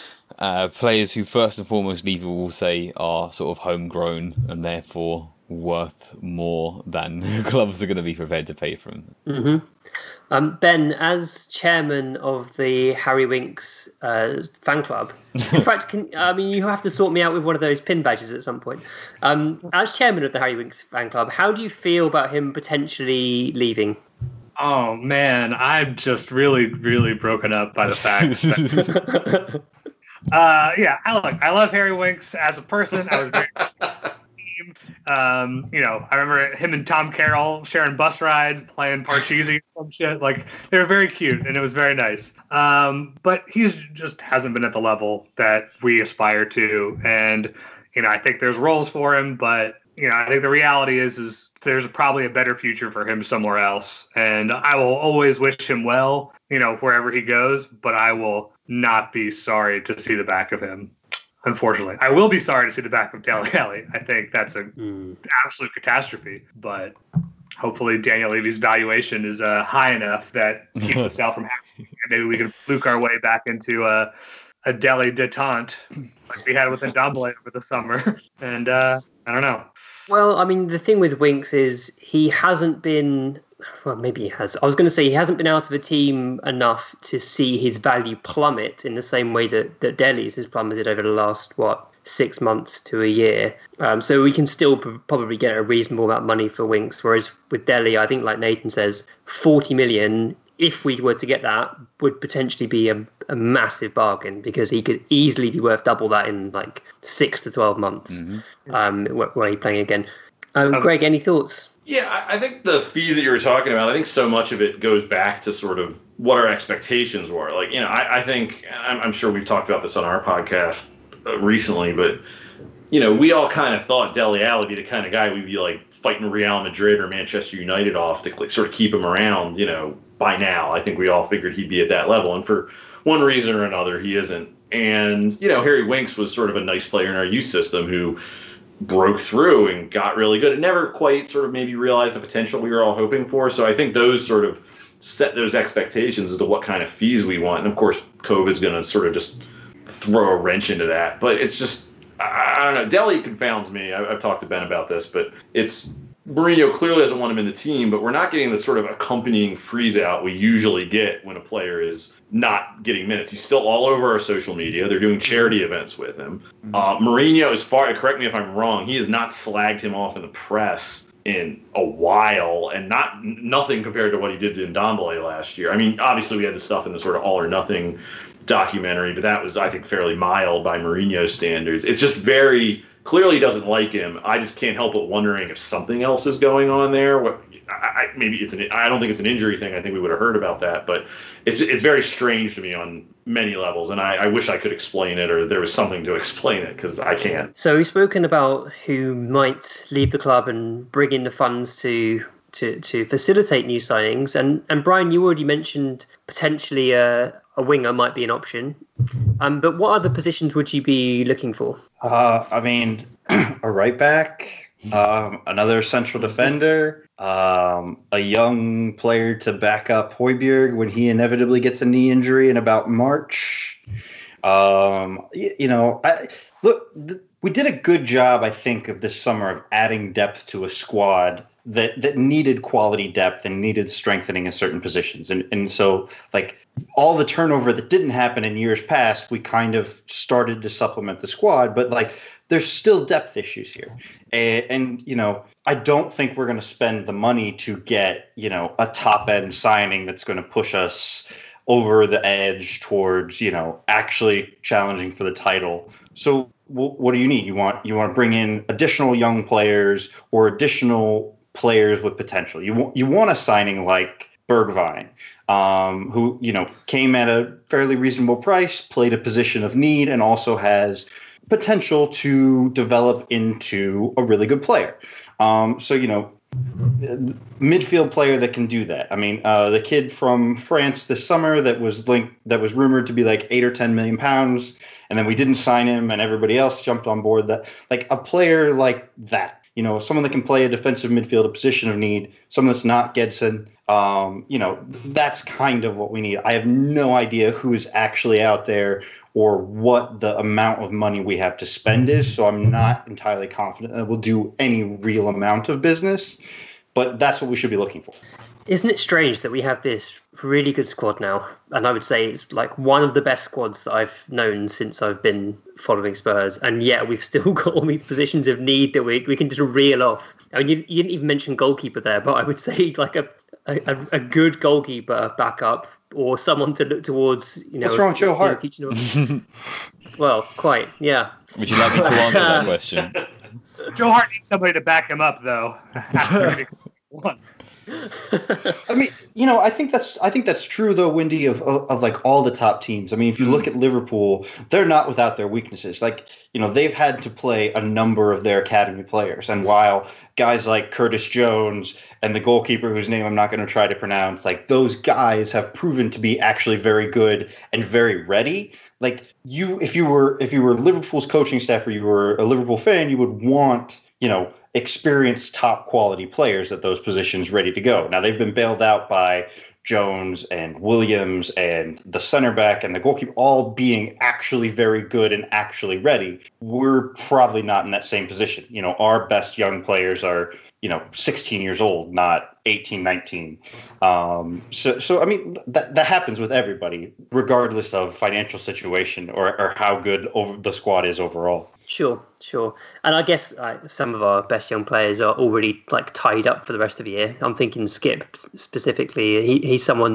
Uh, players who first and foremost Levy will say are sort of homegrown and therefore worth more than clubs are going to be prepared to pay for them. Mm-hmm. Um, Ben, as chairman of the Harry Winks uh, fan club, in fact, can, I mean, you have to sort me out with one of those pin badges at some point. Um, as chairman of the Harry Winks fan club, how do you feel about him potentially leaving? Oh, man, I'm just really, really broken up by the fact that... Uh, yeah, I look. I love Harry Winks as a person. I was very team. Um, you know, I remember him and Tom Carroll sharing bus rides, playing Parcheesi, some shit. Like they were very cute, and it was very nice. Um, but he's just hasn't been at the level that we aspire to, and you know, I think there's roles for him, but you know, I think the reality is, is there's probably a better future for him somewhere else, and I will always wish him well, you know, wherever he goes. But I will not be sorry to see the back of him. Unfortunately, I will be sorry to see the back of Dele Alli. I think that's an mm. absolute catastrophe. But hopefully, Daniel Levy's valuation is uh, high enough that keeps us out from having. Maybe we can fluke our way back into a a Dele detente like we had with Ndombele over the summer. And uh, I don't know. Well, I mean, the thing with Winks is he hasn't been. Well, maybe he has. I was going to say he hasn't been out of a team enough to see his value plummet in the same way that, that Dele's has plummeted over the last, what, six months to a year. Um, so we can still p- probably get a reasonable amount of money for Winks. Whereas with Dele, I think, like Nathan says, forty million if we were to get that, would potentially be a, a massive bargain because he could easily be worth double that in like six to twelve months mm-hmm. um, when he's playing again. Um, um, Greg, any thoughts? Yeah, I think the fees that you were talking about, I think so much of it goes back to sort of what our expectations were. Like, you know, I, I think, I'm, I'm sure we've talked about this on our podcast uh, recently, but, you know, we all kind of thought Dele Alli would be the kind of guy we'd be like fighting Real Madrid or Manchester United off to like, sort of keep him around, you know, by now. I think we all figured he'd be at that level. And for one reason or another, he isn't. And, you know, Harry Winks was sort of a nice player in our youth system who broke through and got really good. It never quite sort of maybe realized the potential we were all hoping for. So I think those sort of set those expectations as to what kind of fees we want. And of course, COVID's going to sort of just throw a wrench into that. But it's just, I, I don't know. Dele confounds me. I, I've talked to Ben about this, but it's Mourinho clearly doesn't want him in the team, but we're not getting the sort of accompanying freeze out we usually get when a player is not getting minutes. He's still all over our social media. They're doing charity events with him. Uh, Mourinho, as far, correct me if I'm wrong, he has not slagged him off in the press in a while, and not nothing compared to what he did to Ndombele last year. I mean, obviously we had the stuff in the sort of all or nothing documentary, but that was, I think, fairly mild by Mourinho standards. It's just very clearly doesn't like him. I just can't help but wondering if something else is going on there. What I, I, maybe it's an. I don't think it's an injury thing. I think we would have heard about that, but it's it's very strange to me on many levels, and I, I wish I could explain it, or there was something to explain it, because I can't. So we've spoken about who might leave the club and bring in the funds to to to facilitate new signings, and and Brian, you already mentioned potentially a, a winger might be an option. Um, but what other positions would you be looking for? Uh, I mean, a right back, um, another central defender, um, a young player to back up Højbjerg when he inevitably gets a knee injury in about March. Um, you, you know, I, look, th- we did a good job, I think, of this summer of adding depth to a squad that that needed quality depth and needed strengthening in certain positions. And and so, like, all the turnover that didn't happen in years past, we kind of started to supplement the squad. But, like, there's still depth issues here. And, and you know, I don't think we're going to spend the money to get, you know, a top-end signing that's going to push us over the edge towards, you know, actually challenging for the title. So w- what do you need? You want you want to bring in additional young players or additional players with potential. You want you want a signing like Bergwijn, um, who, you know, came at a fairly reasonable price, played a position of need, and also has potential to develop into a really good player. Um, so, you know, midfield player that can do that. I mean, uh, the kid from France this summer that was linked, that was rumored to be like eight or ten million pounds, and then we didn't sign him, and everybody else jumped on board. That, like, a player like that. You know, someone that can play a defensive midfield, a position of need, someone that's not Gedson. Um, you know, that's kind of what we need. I have no idea who is actually out there or what the amount of money we have to spend is. So I'm not entirely confident that we'll do any real amount of business. But that's what we should be looking for. Isn't it strange that we have this really good squad now? And I would say it's like one of the best squads that I've known since I've been following Spurs. And yet we've still got all these positions of need that we we can just reel off. I mean, you, you didn't even mention goalkeeper there, but I would say like a a, a good goalkeeper backup or someone to look towards. You know, what's wrong with Joe Hart? You know, well, quite, yeah. Would you like me to answer that question? Joe Hart needs somebody to back him up, though. One. I mean, you know, I think that's I think that's true though, Windy, of, of of like all the top teams. I mean, if you look at Liverpool, they're not without their weaknesses. Like, you know, they've had to play a number of their academy players, and while guys like Curtis Jones and the goalkeeper whose name I'm not going to try to pronounce, like, those guys have proven to be actually very good and very ready. Like, you, if you were if you were Liverpool's coaching staff or you were a Liverpool fan, you would want, you know, experienced top quality players at those positions ready to go. Now, they've been bailed out by Jones and Williams and the center back and the goalkeeper all being actually very good and actually ready. We're probably not in that same position. You know, our best young players are, you know, sixteen years old, not eighteen, nineteen. Um, so, so I mean, that that happens with everybody, regardless of financial situation or, or how good over the squad is overall. Sure, sure. And I guess uh, some of our best young players are already like tied up for the rest of the year. I'm thinking Skip specifically. He, he's someone that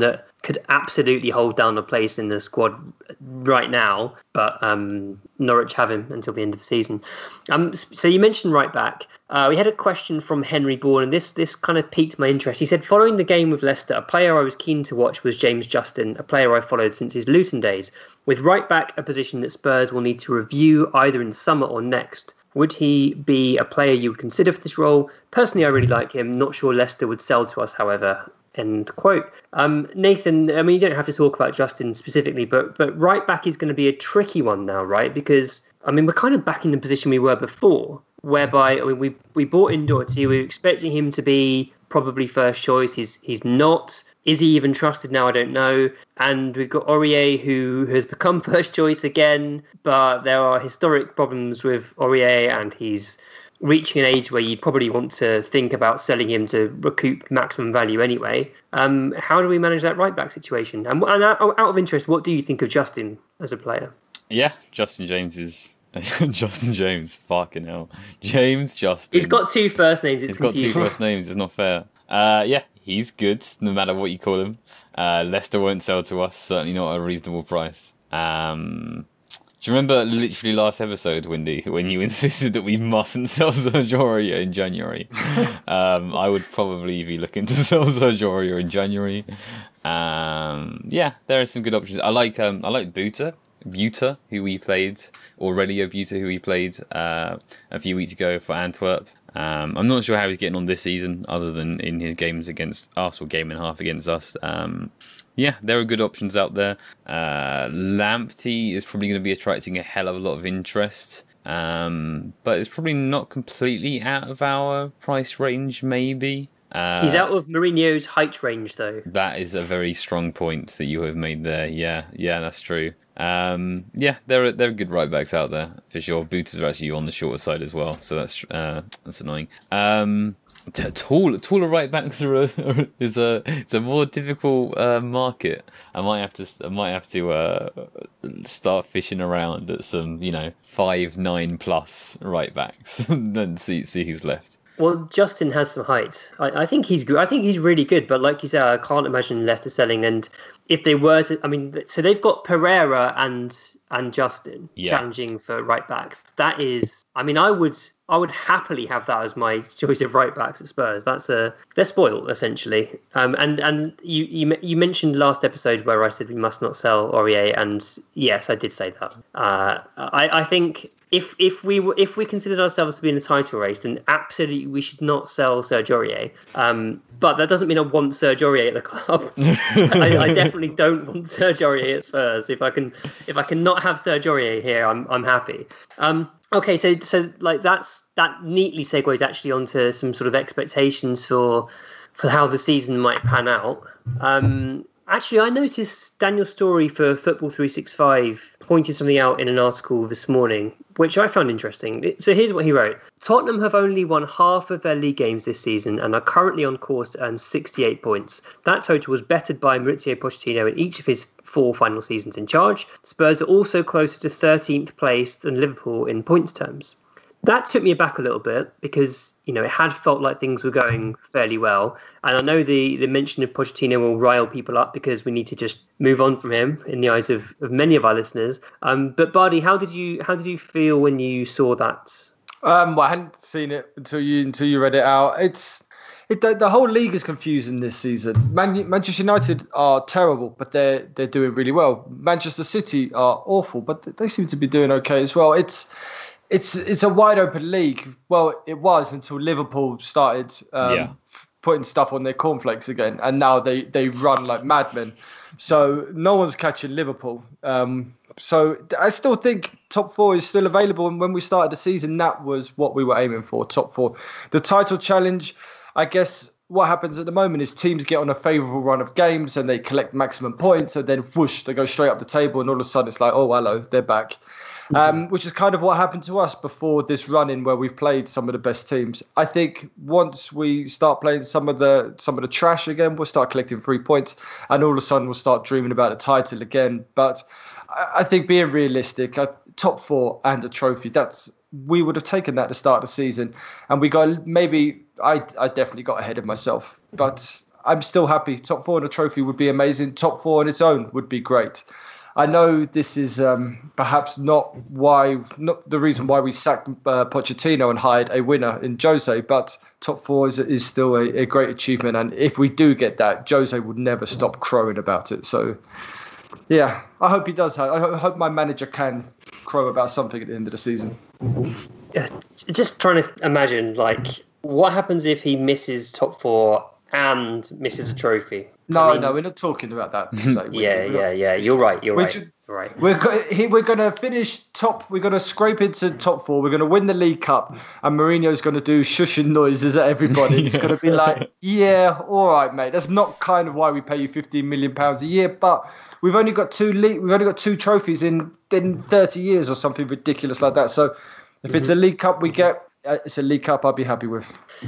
could absolutely hold down a place in the squad right now, but um, Norwich have him until the end of the season. Um, so you mentioned right back. Uh, we had a question from Henry Bourne, and this this kind of piqued my interest. He said, following the game with Leicester, a player I was keen to watch was James Justin, a player I followed since his Luton days. With right back, a position that Spurs will need to review either in the summer or next. Would he be a player you would consider for this role? Personally, I really like him. Not sure Leicester would sell to us, however. End quote. Um, Nathan, I mean, you don't have to talk about Justin specifically, but but right back is going to be a tricky one now, right? Because, I mean, we're kind of back in the position we were before, whereby I mean, we we bought in Doherty, we were expecting him to be probably first choice. He's he's not. Is he even trusted now? I don't know. And we've got Aurier, who has become first choice again, but there are historic problems with Aurier, and he's reaching an age where you probably want to think about selling him to recoup maximum value anyway. Um, how do we manage that right back situation? And, and out, out of interest, what do you think of Justin as a player? Yeah, Justin James is Justin James. Fucking hell, James Justin. He's got two first names. It's He's got confusing. two first names. It's not fair. Uh, yeah, he's good no matter what you call him. Uh, Leicester won't sell to us. Certainly not at a reasonable price. Um, Do you remember literally last episode, Windy, when you insisted that we mustn't sell Sergio Aurier in January? um, I would probably be looking to sell Sergio Aurier in January. Um, yeah, there are some good options. I like um, I like Buta, Buta, who we played, Aurelio Buta, who we played uh, a few weeks ago for Antwerp. Um, I'm not sure how he's getting on this season, other than in his games against us, or game and a half against us. Um, Yeah, there are good options out there. Uh, Lamptey is probably going to be attracting a hell of a lot of interest. Um, but it's probably not completely out of our price range, maybe. Uh, He's out of Mourinho's height range, though. That is a very strong point that you have made there. Yeah, yeah, that's true. Um, yeah, there are there are good right backs out there for sure. Boots are actually on the shorter side as well, so that's uh, that's annoying. Um, T- tall, taller right backs are a, are, is a it's a more difficult uh, market. I might have to I might have to uh, start fishing around at some you know five nine plus right backs and then see see who's left. Well, Justin has some height. I, I think he's good. I think he's really good. But like you said, I can't imagine Leicester selling. And if they were to, I mean, so they've got Pereira and and Justin yeah. challenging for right backs. That is, I mean, I would. I would happily have that as my choice of right backs at Spurs. That's a they're spoiled essentially. Um, and and you, you you mentioned last episode where I said we must not sell Aurier, and yes, I did say that. Uh, I I think if if we were, if we considered ourselves to be in a title race, then absolutely we should not sell Serge Aurier. Um, but that doesn't mean I want Serge Aurier at the club. I, I definitely don't want Serge Aurier at Spurs. If I can if I can not have Serge Aurier here, I'm I'm happy. Um, Okay, so so like that's that neatly segues actually onto some sort of expectations for for how the season might pan out. Um, actually, I noticed Daniel Story for Football three sixty-five pointed something out in an article this morning, which I found interesting. So here's what he wrote. Tottenham have only won half of their league games this season and are currently on course to earn sixty-eight points. That total was bettered by Maurizio Pochettino in each of his four final seasons in charge. Spurs are also closer to thirteenth place than Liverpool in points terms. That took me aback a little bit because, you know, it had felt like things were going fairly well. And I know the, the mention of Pochettino will rile people up because we need to just move on from him in the eyes of, of many of our listeners. Um, but Bardi, how did you how did you feel when you saw that? Um, well, I hadn't seen it until you until you read it out. It's it, the, the whole league is confusing this season. Man, Manchester United are terrible, but they're they're doing really well. Manchester City are awful, but they seem to be doing okay as well. It's It's it's a wide open league. Well, it was until Liverpool started um, yeah. putting stuff on their cornflakes again, and now they, they run like madmen. So no one's catching Liverpool. Um, so I still think top four is still available. And when we started the season, that was what we were aiming for, top four. The title challenge, I guess what happens at the moment is teams get on a favourable run of games and they collect maximum points, and then whoosh, they go straight up the table, and all of a sudden it's like, oh, hello, they're back. Um, which is kind of what happened to us before this run-in where we've played some of the best teams. I think once we start playing some of the some of the trash again, we'll start collecting three points, and all of a sudden we'll start dreaming about a title again. But I, I think being realistic, uh, top four and a trophy, that's we would have taken that at the start of the season, and we got maybe I I definitely got ahead of myself, but I'm still happy. Top four in a trophy would be amazing. Top four on its own would be great. I know this is um, perhaps not why, not the reason why we sacked uh, Pochettino and hired a winner in Jose, but top four is, is still a, a great achievement. And if we do get that, Jose would never stop crowing about it. So, yeah, I hope he does. Have, I hope my manager can crow about something at the end of the season. Yeah, just trying to imagine, like, what happens if he misses top four and misses a trophy? No, I mean, no, we're not talking about that. Like, we're, yeah, we're yeah, not, yeah. You're right. You're we're right. ju- You're right. We're go- he, we're going to finish top. We're going to scrape into top four. We're going to win the League Cup, and Mourinho's going to do shushing noises at everybody. It's going to be like, yeah, all right, mate. That's not kind of why we pay you fifteen million pounds a year, but we've only got two league. We've only got two trophies in in thirty years or something ridiculous like that. So, if mm-hmm. it's a League Cup we get, uh, it's a League Cup I'll be happy with.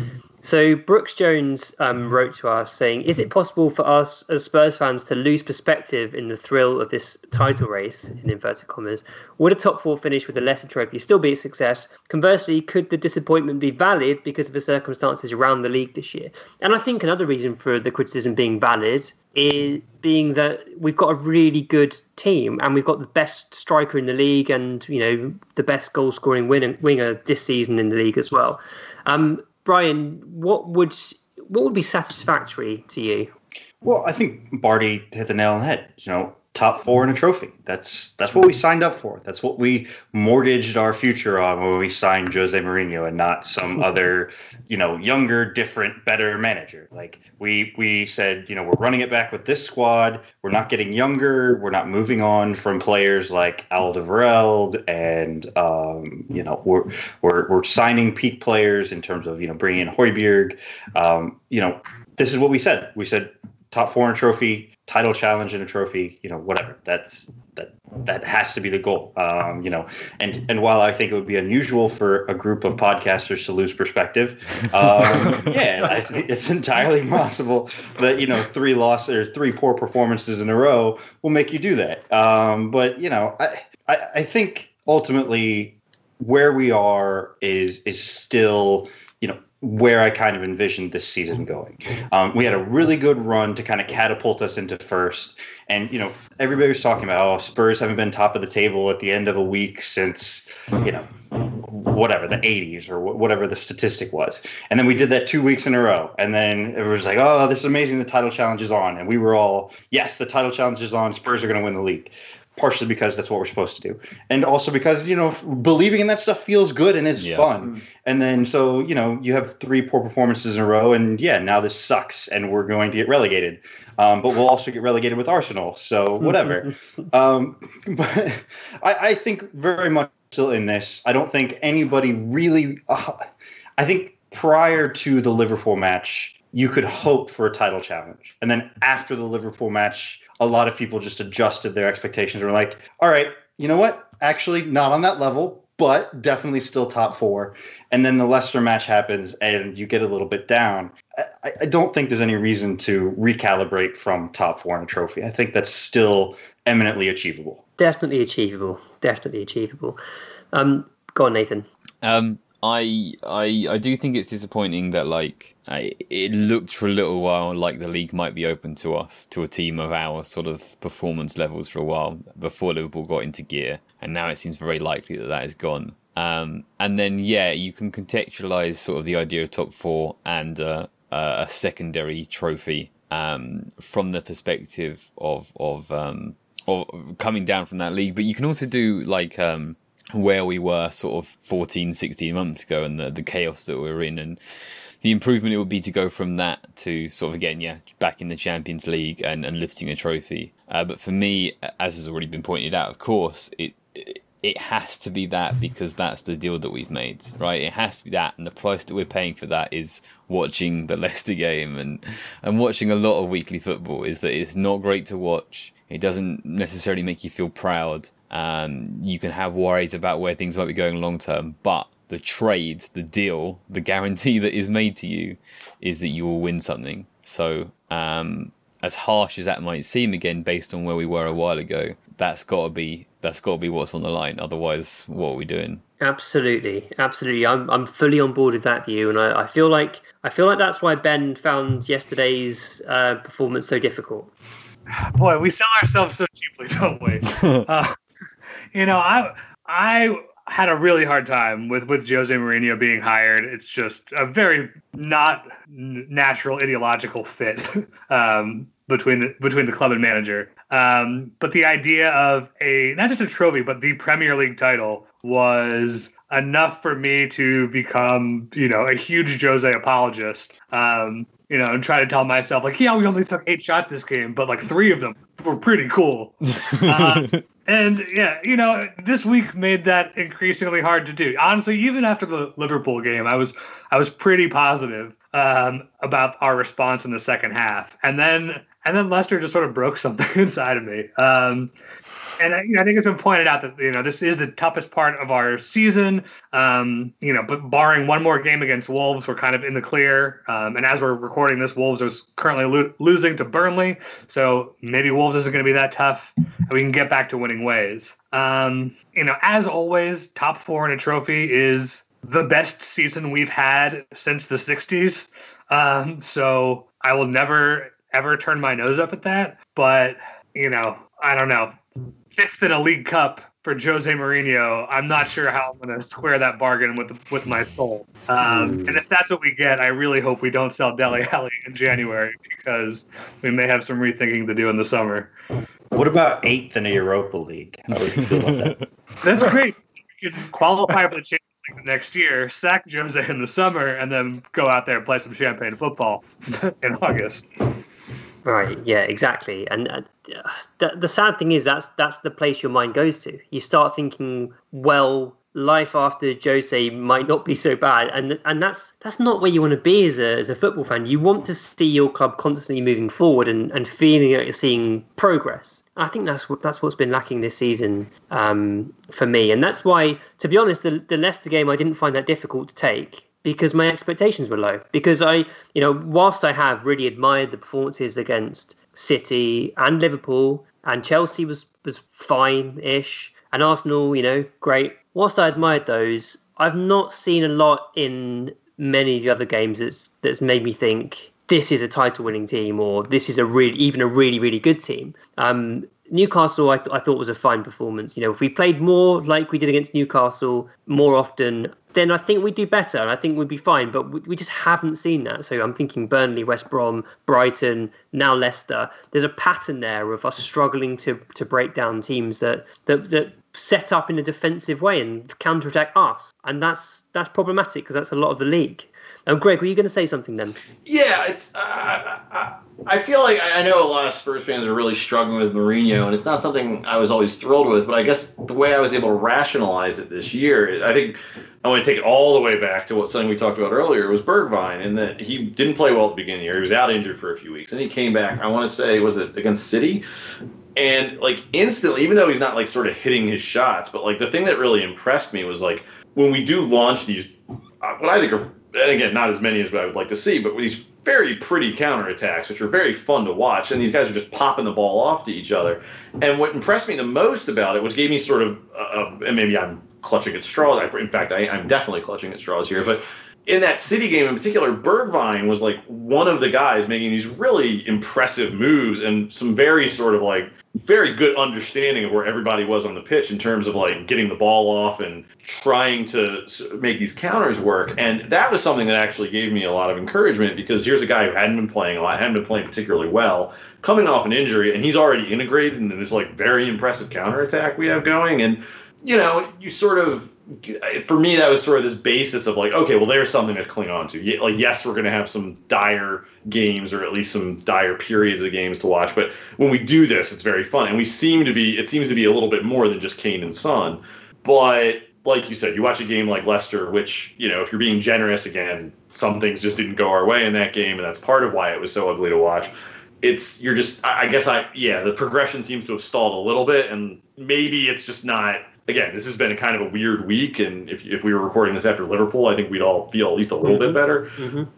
So Brooks Jones um, wrote to us saying, is it possible for us as Spurs fans to lose perspective in the thrill of this title race, in inverted commas? Would a top four finish with a lesser trophy still be a success? Conversely, could the disappointment be valid because of the circumstances around the league this year? And I think another reason for the criticism being valid is being that we've got a really good team and we've got the best striker in the league and, you know, the best goal scoring winner, winger this season in the league as well. Um, Brian, what would what would be satisfactory to you? Well, I think Barty hit the nail on the head. You know, top four in a trophy. That's that's what we signed up for. That's what we mortgaged our future on when we signed Jose Mourinho, and not some other, you know, younger, different, better manager. Like we we said, you know, we're running it back with this squad. We're not getting younger. We're not moving on from players like Alderweireld, and um, you know, we're we're we're signing peak players in terms of, you know, bringing in Højbjerg. Um, you know, this is what we said. We said top four in a trophy, title challenge in a trophy, you know, whatever. That's that that has to be the goal. Um, you know, and and while I think it would be unusual for a group of podcasters to lose perspective, um, yeah, I think it's entirely possible that, you know, three losses or three poor performances in a row will make you do that. Um, but you know, I, I I think ultimately where we are is is still, you know, where I kind of envisioned this season going. Um, we had a really good run to kind of catapult us into first. And, you know, everybody was talking about, oh, Spurs haven't been top of the table at the end of a week since, you know, whatever, the eighties or whatever the statistic was. And then we did that two weeks in a row. And then everyone was like, oh, this is amazing. The title challenge is on. And we were all, yes, the title challenge is on. Spurs are going to win the league. Partially because that's what we're supposed to do. And also because, you know, believing in that stuff feels good and it's yeah. fun. And then, so, you know, you have three poor performances in a row and yeah, now this sucks and we're going to get relegated. Um, but we'll also get relegated with Arsenal. So whatever. um, but I, I think very much still in this. I don't think anybody really, uh, I think prior to the Liverpool match, you could hope for a title challenge. And then after the Liverpool match, a lot of people just adjusted their expectations and were like, all right, you know what? Actually, not on that level, but definitely still top four. And then the Leicester match happens and you get a little bit down. I, I don't think there's any reason to recalibrate from top four in a trophy. I think that's still eminently achievable. Definitely achievable. Definitely achievable. Um, go on, Nathan. Um, I I I do think it's disappointing that, like, I, it looked for a little while like the league might be open to us, to a team of our sort of performance levels for a while before Liverpool got into gear, and now it seems very likely that that is gone. Um, and then yeah, you can contextualize sort of the idea of top four and uh, uh, a secondary trophy um, from the perspective of of um, of coming down from that league, but you can also do like. Um, where we were sort of fourteen, sixteen months ago and the, the chaos that we were in, and the improvement it would be to go from that to sort of, again, yeah, back in the Champions League and, and lifting a trophy. Uh, but for me, as has already been pointed out, of course, it, it it has to be that because that's the deal that we've made, right? It has to be that, and the price that we're paying for that is watching the Leicester game and, and watching a lot of weekly football. Is that it's not great to watch. It doesn't necessarily make you feel proud. Um, you can have worries about where things might be going long term, but the trade, the deal, the guarantee that is made to you is that you will win something. So um, as harsh as that might seem, again, based on where we were a while ago, that's got to be that's got to be what's on the line. Otherwise, what are we doing? Absolutely, absolutely. I'm I'm fully on board with that view, and I, I feel like I feel like that's why Ben found yesterday's uh, performance so difficult. Boy, we sell ourselves so cheaply, don't we? uh, you know, I I had a really hard time with with Jose Mourinho being hired. It's just a very not natural ideological fit um, between the between the club and manager. Um, but the idea of a not just a trophy, but the Premier League title was enough for me to become, you know, a huge Jose apologist. Um, you know, and try to tell myself, like, yeah, we only took eight shots this game, but like three of them were pretty cool. Uh, and yeah, you know, this week made that increasingly hard to do. Honestly, even after the Liverpool game, I was I was pretty positive um, about our response in the second half, and then and then Leicester just sort of broke something inside of me. Um, And I, you know, I think it's been pointed out that, you know, this is the toughest part of our season. Um, you know, but barring one more game against Wolves, we're kind of in the clear. Um, and as we're recording this, Wolves is currently lo- losing to Burnley. So maybe Wolves isn't going to be that tough, and we can get back to winning ways. Um, you know, as always, top four in a trophy is the best season we've had since the sixties. Um, so I will never, ever turn my nose up at that. But, you know, I don't know. Fifth in a League Cup for Jose Mourinho. I'm not sure how I'm going to square that bargain with with my soul. Um, and if that's what we get, I really hope we don't sell Dele Alli in January, because we may have some rethinking to do in the summer. What about eighth in the Europa League? How would you feel about that? That's great. We could qualify for the Champions League the next year, sack Jose in the summer, and then go out there and play some champagne football in August. Right. Yeah. Exactly. And uh, the, the sad thing is that's that's the place your mind goes to. You start thinking, well, life after Jose might not be so bad, and and that's that's not where you want to be as a as a football fan. You want to see your club constantly moving forward and, and feeling that you're seeing progress. I think that's what that's what's been lacking this season um, for me, and that's why, to be honest, the, the Leicester game I didn't find that difficult to take, because my expectations were low. Because I, you know, whilst I have really admired the performances against City and Liverpool, and Chelsea was, was fine-ish, and Arsenal, you know, great. Whilst I admired those, I've not seen a lot in many of the other games that's that's made me think this is a title-winning team, or this is a really, even a really, really good team. Um, Newcastle, I, th- I thought was a fine performance. You know, if we played more like we did against Newcastle more often, then I think we'd do better, and I think we'd be fine. But we, we just haven't seen that. So I'm thinking Burnley, West Brom, Brighton, now Leicester. There's a pattern there of us struggling to to break down teams that that that set up in a defensive way and counterattack us, and that's that's problematic because that's a lot of the league. Um, Greg, were you going to say something then? Yeah, it's. Uh, I, I feel like I know a lot of Spurs fans are really struggling with Mourinho, and it's not something I was always thrilled with. But I guess the way I was able to rationalize it this year, I think I want to take it all the way back to what something we talked about earlier was Bergwijn, and that he didn't play well at the beginning of the year. He was out injured for a few weeks, and he came back. I want to say, was it against City? And like instantly, even though he's not like sort of hitting his shots, but like the thing that really impressed me was like when we do launch these, uh, what I think are. And again, not as many as I would like to see, but with these very pretty counterattacks, which are very fun to watch. And these guys are just popping the ball off to each other. And what impressed me the most about it, which gave me sort of, uh, and maybe I'm clutching at straws. I, in fact, I, I'm definitely clutching at straws here. But in that City game in particular, Bergwijn was like one of the guys making these really impressive moves and some very sort of like very good understanding of where everybody was on the pitch in terms of like getting the ball off and trying to make these counters work. And that was something that actually gave me a lot of encouragement, because here's a guy who hadn't been playing a lot, hadn't been playing particularly well, coming off an injury, and he's already integrated into this like very impressive counterattack we have going. And, you know, you sort of, for me, that was sort of this basis of like, okay, well, there's something to cling on to. Like, yes, we're going to have some dire games, or at least some dire periods of games to watch. But when we do this, it's very fun. And we seem to be, it seems to be a little bit more than just Kane and Son. But like you said, you watch a game like Leicester, which, you know, if you're being generous, again, some things just didn't go our way in that game. And that's part of why it was so ugly to watch. It's, you're just, I guess I, yeah, the progression seems to have stalled a little bit. And maybe it's just not, again, this has been a kind of a weird week, and if if we were recording this after Liverpool, I think we'd all feel at least a little mm-hmm. bit better. Mm-hmm.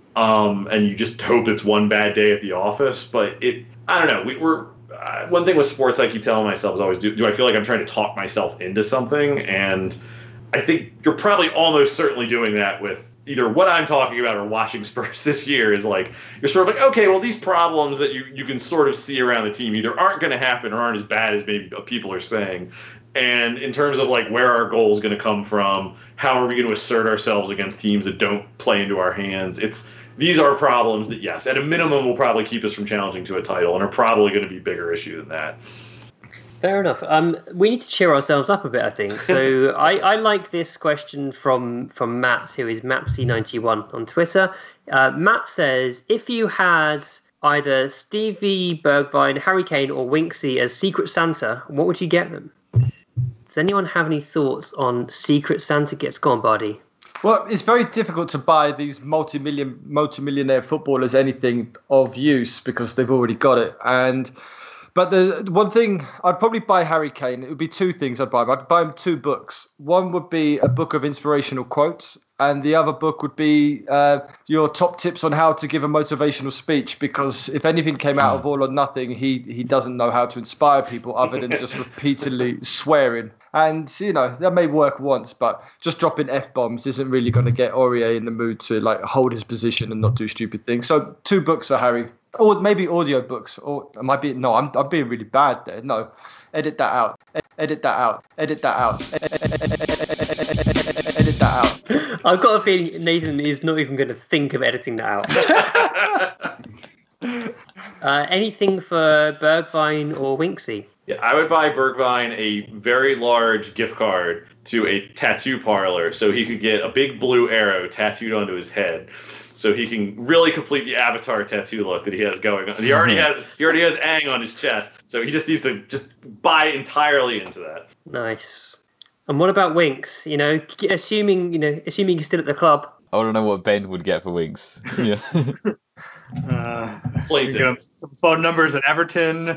um, and you just hope it's one bad day at the office. But it, I don't know. We, we're uh, one thing with sports I keep telling myself is always, do, do I feel like I'm trying to talk myself into something? And I think you're probably almost certainly doing that with either what I'm talking about or watching Spurs this year. Is like, you're sort of like, okay, well, these problems that you, you can sort of see around the team either aren't going to happen or aren't as bad as maybe people are saying. And in terms of like where our goal is going to come from, how are we going to assert ourselves against teams that don't play into our hands? It's these are problems that, yes, at a minimum will probably keep us from challenging to a title and are probably going to be a bigger issue than that. Fair enough. Um, we need to cheer ourselves up a bit, I think. So I, I like this question from from Matt, who is Mapsy ninety-one on Twitter. Uh, Matt says, if you had either Stevie Bergwijn, Harry Kane, or Winksy as Secret Santa, what would you get them? Does anyone have any thoughts on Secret Santa gifts? Go on, Bardi. Well, it's very difficult to buy these multi-million, multi-millionaire footballers anything of use because they've already got it. And But the one thing, I'd probably buy Harry Kane. It would be two things I'd buy him. I'd buy him two books. One would be a book of inspirational quotes, and the other book would be uh, your top tips on how to give a motivational speech, because if anything came out of All or Nothing, he he doesn't know how to inspire people other than just repeatedly swearing. And, you know, that may work once, but just dropping F-bombs isn't really going to get Aurier in the mood to, like, hold his position and not do stupid things. So two books for Harry. Or maybe audio books. Or am I being... No, I'm, I'm being really bad there. No. Edit that out. Edit that out. Edit that out. Edit that out. I've got a feeling Nathan is not even going to think of editing that out. uh, anything for Bergwijn or Winksy? Yeah, I would buy Bergwijn a very large gift card to a tattoo parlor so he could get a big blue arrow tattooed onto his head, so he can really complete the Avatar tattoo look that he has going on. He already has he already has Aang on his chest, so he just needs to just buy entirely into that. Nice. And what about Winks? You know, assuming you know, assuming he's still at the club. I want to know what Ben would get for Winks. Yeah. Uh, you know, some phone numbers at Everton,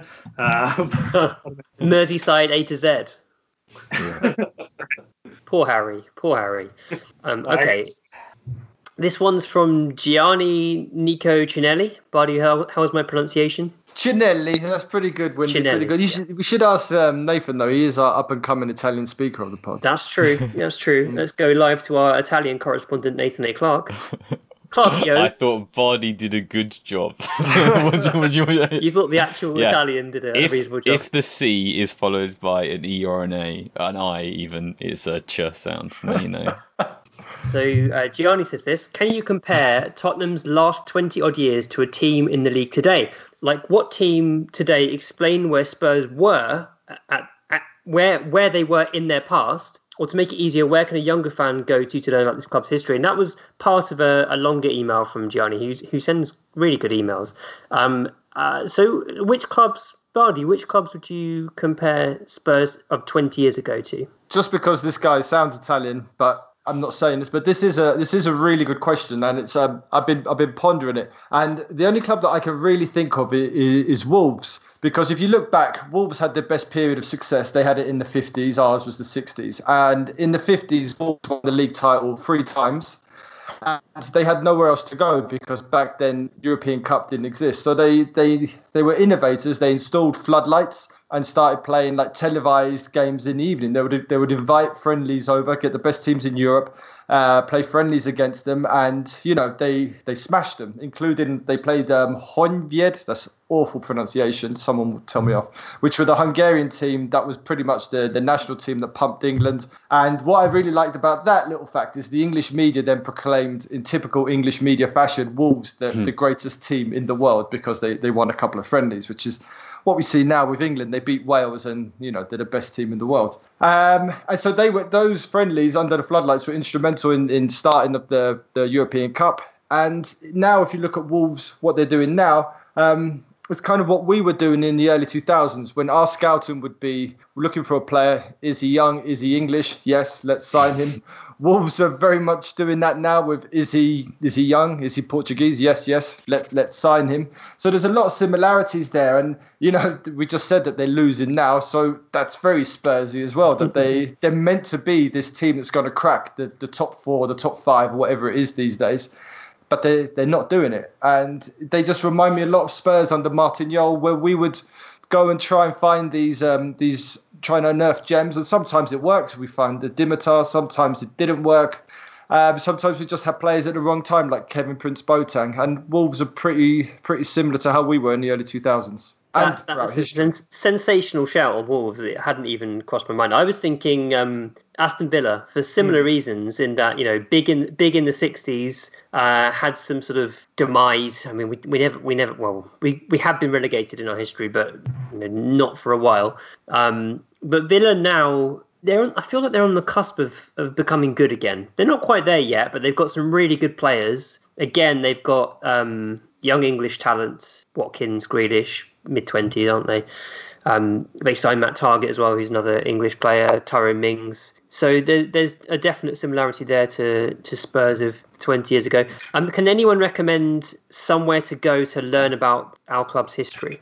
uh, Merseyside A to Z. Yeah. Poor Harry, poor Harry. Um, okay, this one's from Gianni Nico Cinelli. Bardi, how how was my pronunciation? Cinelli, that's pretty good. Wendy, Cinelli, pretty good. You yeah. should, we should ask um, Nathan though. He is our up and coming Italian speaker of the pod. That's true. That's true. Let's go live to our Italian correspondent Nathan A. Clark. Clarkio. I thought Bardi did a good job. Would you, would you, you thought the actual yeah. Italian did a if, reasonable job. If the C is followed by an E or an A, an I even, it's a ch sound. Now you know. So uh, Gianni says this: can you compare Tottenham's last twenty odd years to a team in the league today? Like, what team today? Explain where Spurs were at, at where where they were in their past. Or to make it easier, where can a younger fan go to to learn about this club's history? And that was part of a, a longer email from Gianni, who, who sends really good emails. Um, uh, so which clubs, Bardi, which clubs would you compare Spurs of twenty years ago to? Just because this guy sounds Italian, but I'm not saying this, but this is a this is a really good question, and it's um, I've been I've been pondering it, and the only club that I can really think of is, is Wolves. Because if you look back, Wolves had their best period of success. They had it in the fifties. Ours was the sixties. And in the fifties, Wolves won the league title three times. And they had nowhere else to go because back then, European Cup didn't exist. So they they they were innovators. They installed floodlights and started playing like televised games in the evening. They would they would invite friendlies over, get the best teams in Europe, uh, play friendlies against them, and you know they they smashed them. Including they played um, Honvéd. That's awful pronunciation. Someone will tell me off. Which were the Hungarian team that was pretty much the the national team that pumped England. And what I really liked about that little fact is the English media then proclaimed, in typical English media fashion, Wolves the, hmm. the greatest team in the world because they they won a couple of friendlies, which is what we see now with England. They beat Wales and, you know, they're the best team in the world. Um, and so they were those friendlies under the floodlights were instrumental in, in starting up the, the European Cup. And now if you look at Wolves, what they're doing now, um, it's kind of what we were doing in the early two thousands when our scouting would be looking for a player. Is he young? Is he English? Yes, let's sign him. Wolves are very much doing that now with is he is he young? Is he Portuguese? Yes, yes, let, let's sign him. So there's a lot of similarities there. And, you know, we just said that they're losing now. So that's very Spursy as well, that they, they're meant to be this team that's going to crack the, the top four, the top five, whatever it is these days. but they they're not doing it, and they just remind me a lot of Spurs under Martin Jol, where we would go and try and find these um, these try and unearth gems, and sometimes it works. We find the Dimitar, sometimes it didn't work. Um, sometimes we just had players at the wrong time, like Kevin Prince Boateng, and Wolves are pretty pretty similar to how we were in the early two thousands. And That, that's a sens- sensational shout on Wolves. It hadn't even crossed my mind. I was thinking um, Aston Villa for similar mm. reasons. In that, you know, big in big in the sixties, uh, had some sort of demise. I mean, we we never we never well we, we have been relegated in our history, but you know, not for a while. Um, but Villa now. They're on, I feel like they're on the cusp of, of becoming good again. They're not quite there yet, but they've got some really good players. Again, they've got um, young English talent, Watkins, Grealish, mid-twenties, aren't they? Um, they signed Matt Targett as well, who's another English player, Tyrone Mings. So there, there's a definite similarity there to, to Spurs of twenty years ago. Um, can anyone recommend somewhere to go to learn about our club's history?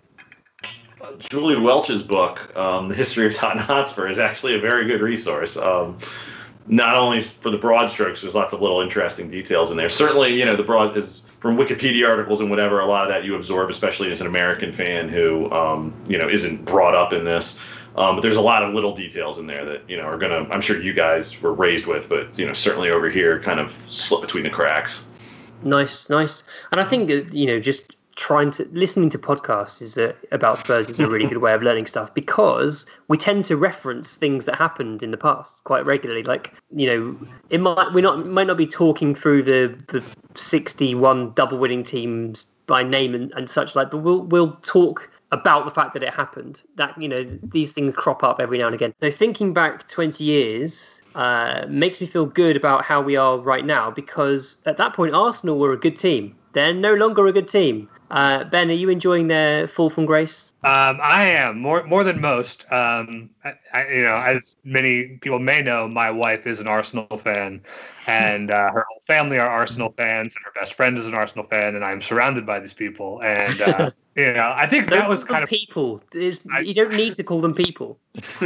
Julian Welch's book, um, The History of Tottenham Hotspur, is actually a very good resource. Um, not only for the broad strokes, there's lots of little interesting details in there. Certainly, you know, the broad is from Wikipedia articles and whatever, a lot of that you absorb, especially as an American fan who, um, you know, isn't brought up in this. Um, but there's a lot of little details in there that, you know, are going to, I'm sure you guys were raised with, but, you know, certainly over here kind of slip between the cracks. Nice, nice. And I think, you know, just trying to listening to podcasts is a, about Spurs is a really good way of learning stuff, because we tend to reference things that happened in the past quite regularly. Like, you know, it might we not might not be talking through the the sixty-one double winning teams by name and, and such like, but we'll we'll talk about the fact that it happened. That, you know, these things crop up every now and again. So thinking back twenty years uh, makes me feel good about how we are right now, because at that point Arsenal were a good team. They're no longer a good team. Uh, Ben, are you enjoying their fall from grace? Um, I am more more than most. Um, I, I, you know, as many people may know, my wife is an Arsenal fan, and uh, her whole family are Arsenal fans, and her best friend is an Arsenal fan, and I'm surrounded by these people. And uh, you know, I think that was kind of people. There's, you don't need to call them people.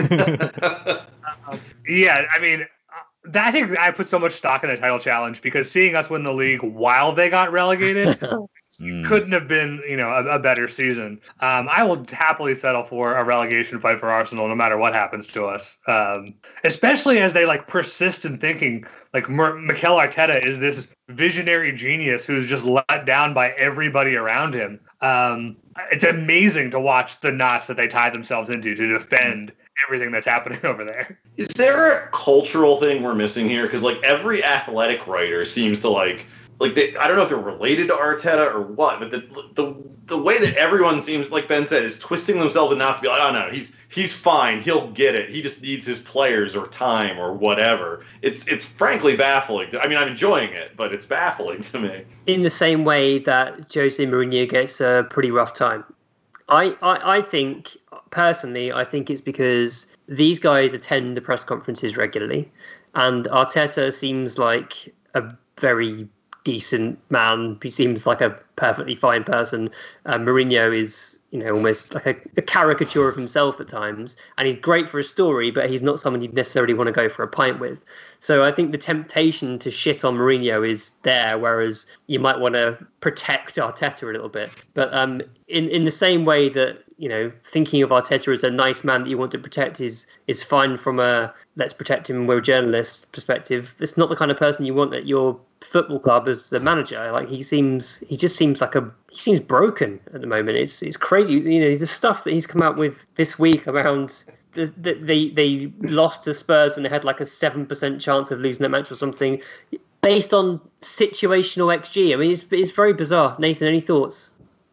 um, yeah, I mean. I think I put so much stock in the title challenge, because seeing us win the league while they got relegated mm. couldn't have been, you know, a, a better season. Um, I will happily settle for a relegation fight for Arsenal, no matter what happens to us. Um, especially as they like persist in thinking like M- Mikel Arteta is this visionary genius who's just let down by everybody around him. Um, it's amazing to watch the knots that they tie themselves into to defend everything that's happening over there. Is there a cultural thing we're missing here? Because like every athletic writer seems to like like they, I don't know if they're related to Arteta or what, but the the the way that everyone seems, like Ben said, is twisting themselves in knots to be like, oh no, he's he's fine, he'll get it. He just needs his players or time or whatever. It's it's frankly baffling. I mean, I'm enjoying it, but it's baffling to me. In the same way that Jose Mourinho gets a pretty rough time. I, I, I think, personally, I think it's because these guys attend the press conferences regularly, and Arteta seems like a very decent man. He seems like a perfectly fine person. Uh, Mourinho is, you know, almost like a, a caricature of himself at times, and he's great for a story, but he's not someone you'd necessarily want to go for a pint with. So I think the temptation to shit on Mourinho is there, whereas you might want to protect Arteta a little bit. But um, in, in the same way that, you know, thinking of Arteta as a nice man that you want to protect is is fine from a let's protect him, we're journalists perspective. It's not the kind of person you want at your football club as the manager. Like he seems, he just seems like a, he seems broken at the moment. It's it's crazy. You know, the stuff that he's come out with this week around the, the, they they lost to Spurs when they had like a seven percent chance of losing that match or something, based on situational X G. I mean, it's it's very bizarre. Nathan, any thoughts?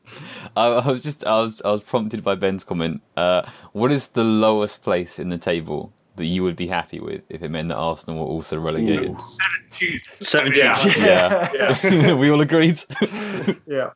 I, I was just I was I was prompted by Ben's comment. Uh, what is the lowest place in the table that you would be happy with if it meant that Arsenal were also relegated? seventeenth. seventeenth. Yeah, yeah. yeah. We all agreed. Yeah.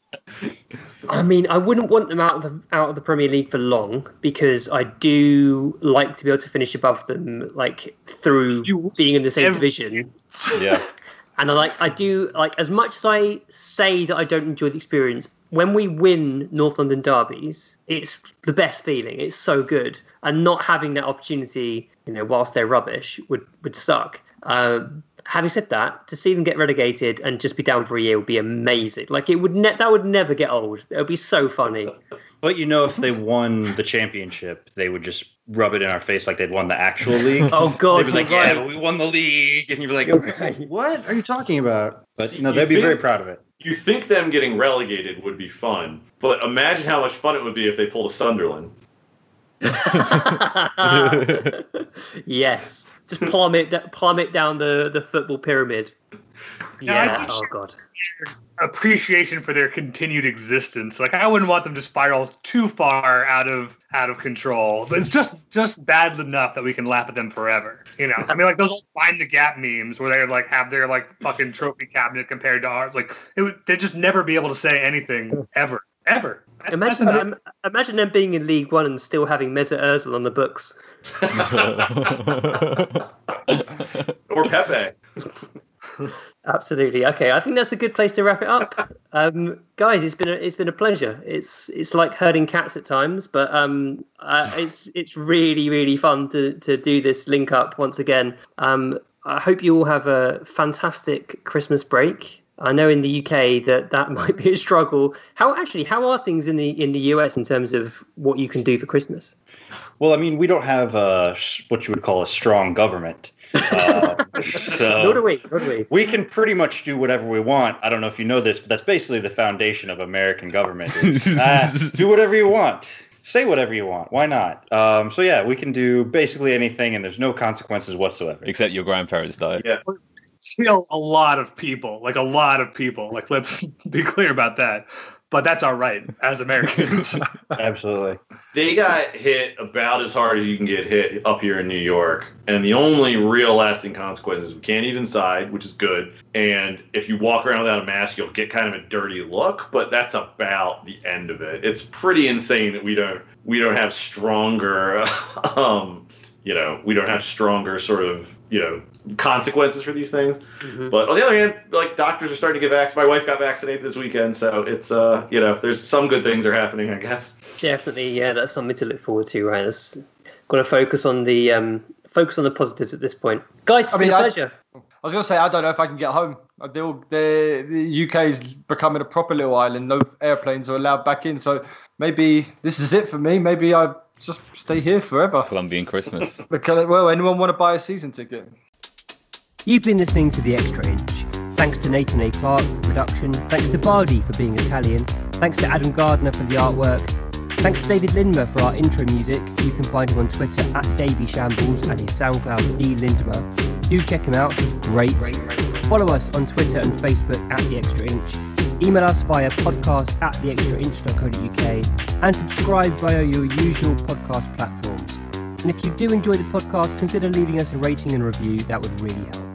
I mean, I wouldn't want them out of the out of the Premier League for long, because I do like to be able to finish above them, like through you, being in the same every, division. Yeah. And I like I do like as much as I say that I don't enjoy the experience. When we win North London derbies, it's the best feeling. It's so good, and not having that opportunity, you know, whilst they're rubbish, would would suck. Um, having said that, to see them get relegated and just be down for a year would be amazing. Like it would ne- that would never get old. It would be so funny. But you know, if they won the championship, they would just rub it in our face like they'd won the actual league. Oh God! They'd be like, right. "Yeah, but we won the league," and you'd be like, right. "What are you talking about?" But you know, You they'd be think- very proud of it. You think them getting relegated would be fun, but imagine how much fun it would be if they pulled a Sunderland. Yes, just plummet plummet down the, the football pyramid. Yeah, I Yeah. think Oh she- God. Appreciation for their continued existence. Like I wouldn't want them to spiral too far out of out of control. But it's just just bad enough that we can laugh at them forever. You know, I mean, like those old Find the Gap memes where they like have their like fucking trophy cabinet compared to ours. Like it would, they'd just never be able to say anything ever, ever. That's, Imagine that's them, imagine them being in League One and still having Mesut Ozil on the books. Or Pepe. Absolutely. Okay, I think that's a good place to wrap it up. Um, guys, it's been a, it's been a pleasure. It's it's like herding cats at times, but um, uh, it's it's really really fun to to do this link up once again. Um, I hope you all have a fantastic Christmas break. I know in the U K that that might be a struggle. How actually how are things in the in the U S in terms of what you can do for Christmas? Well, I mean, we don't have uh, what you would call a strong government. Uh, so Nor do we. Nor do we. we can pretty much do whatever we want. I don't know if you know this, but that's basically the foundation of American government. Is, ah, do whatever you want. Say whatever you want. Why not? Um, so yeah, we can do basically anything, and there's no consequences whatsoever. Except your grandparents died. Yeah. kill a lot of people, like a lot of people. Like let's be clear about that. But that's our right as Americans. Absolutely. They got hit about as hard as you can get hit up here in New York. And the only real lasting consequence is we can't eat inside, which is good. And if you walk around without a mask, you'll get kind of a dirty look. But that's about the end of it. It's pretty insane that we don't we don't have stronger, um, you know, we don't have stronger sort of, you know, consequences for these things. Mm-hmm. But on the other hand, like doctors are starting to get vaccinated. My wife got vaccinated this weekend, so it's uh, you know, there's some good things are happening, I guess. Definitely, yeah, that's something to look forward to, right? It's got to focus on the um, focus on the positives at this point, guys. It's I been mean, a I- pleasure. I was going to say, I don't know if I can get home. They all, the U K is becoming a proper little island. No airplanes are allowed back in. So maybe this is it for me. Maybe I just stay here forever. Colombian Christmas. Because, well, anyone want to buy a season ticket? You've been listening to The Extra Inch. Thanks to Nathan A. Clark for production. Thanks to Bardi for being Italian. Thanks to Adam Gardner for the artwork. Thanks to David Lindmer for our intro music. You can find him on Twitter at Davy Shambles and his SoundCloud D Lindmer. Do check him out, he's great. Follow us on Twitter and Facebook at The Extra Inch. Email us via podcast at the extra inch dot co dot uk and subscribe via your usual podcast platforms. And if you do enjoy the podcast, consider leaving us a rating and review, that would really help.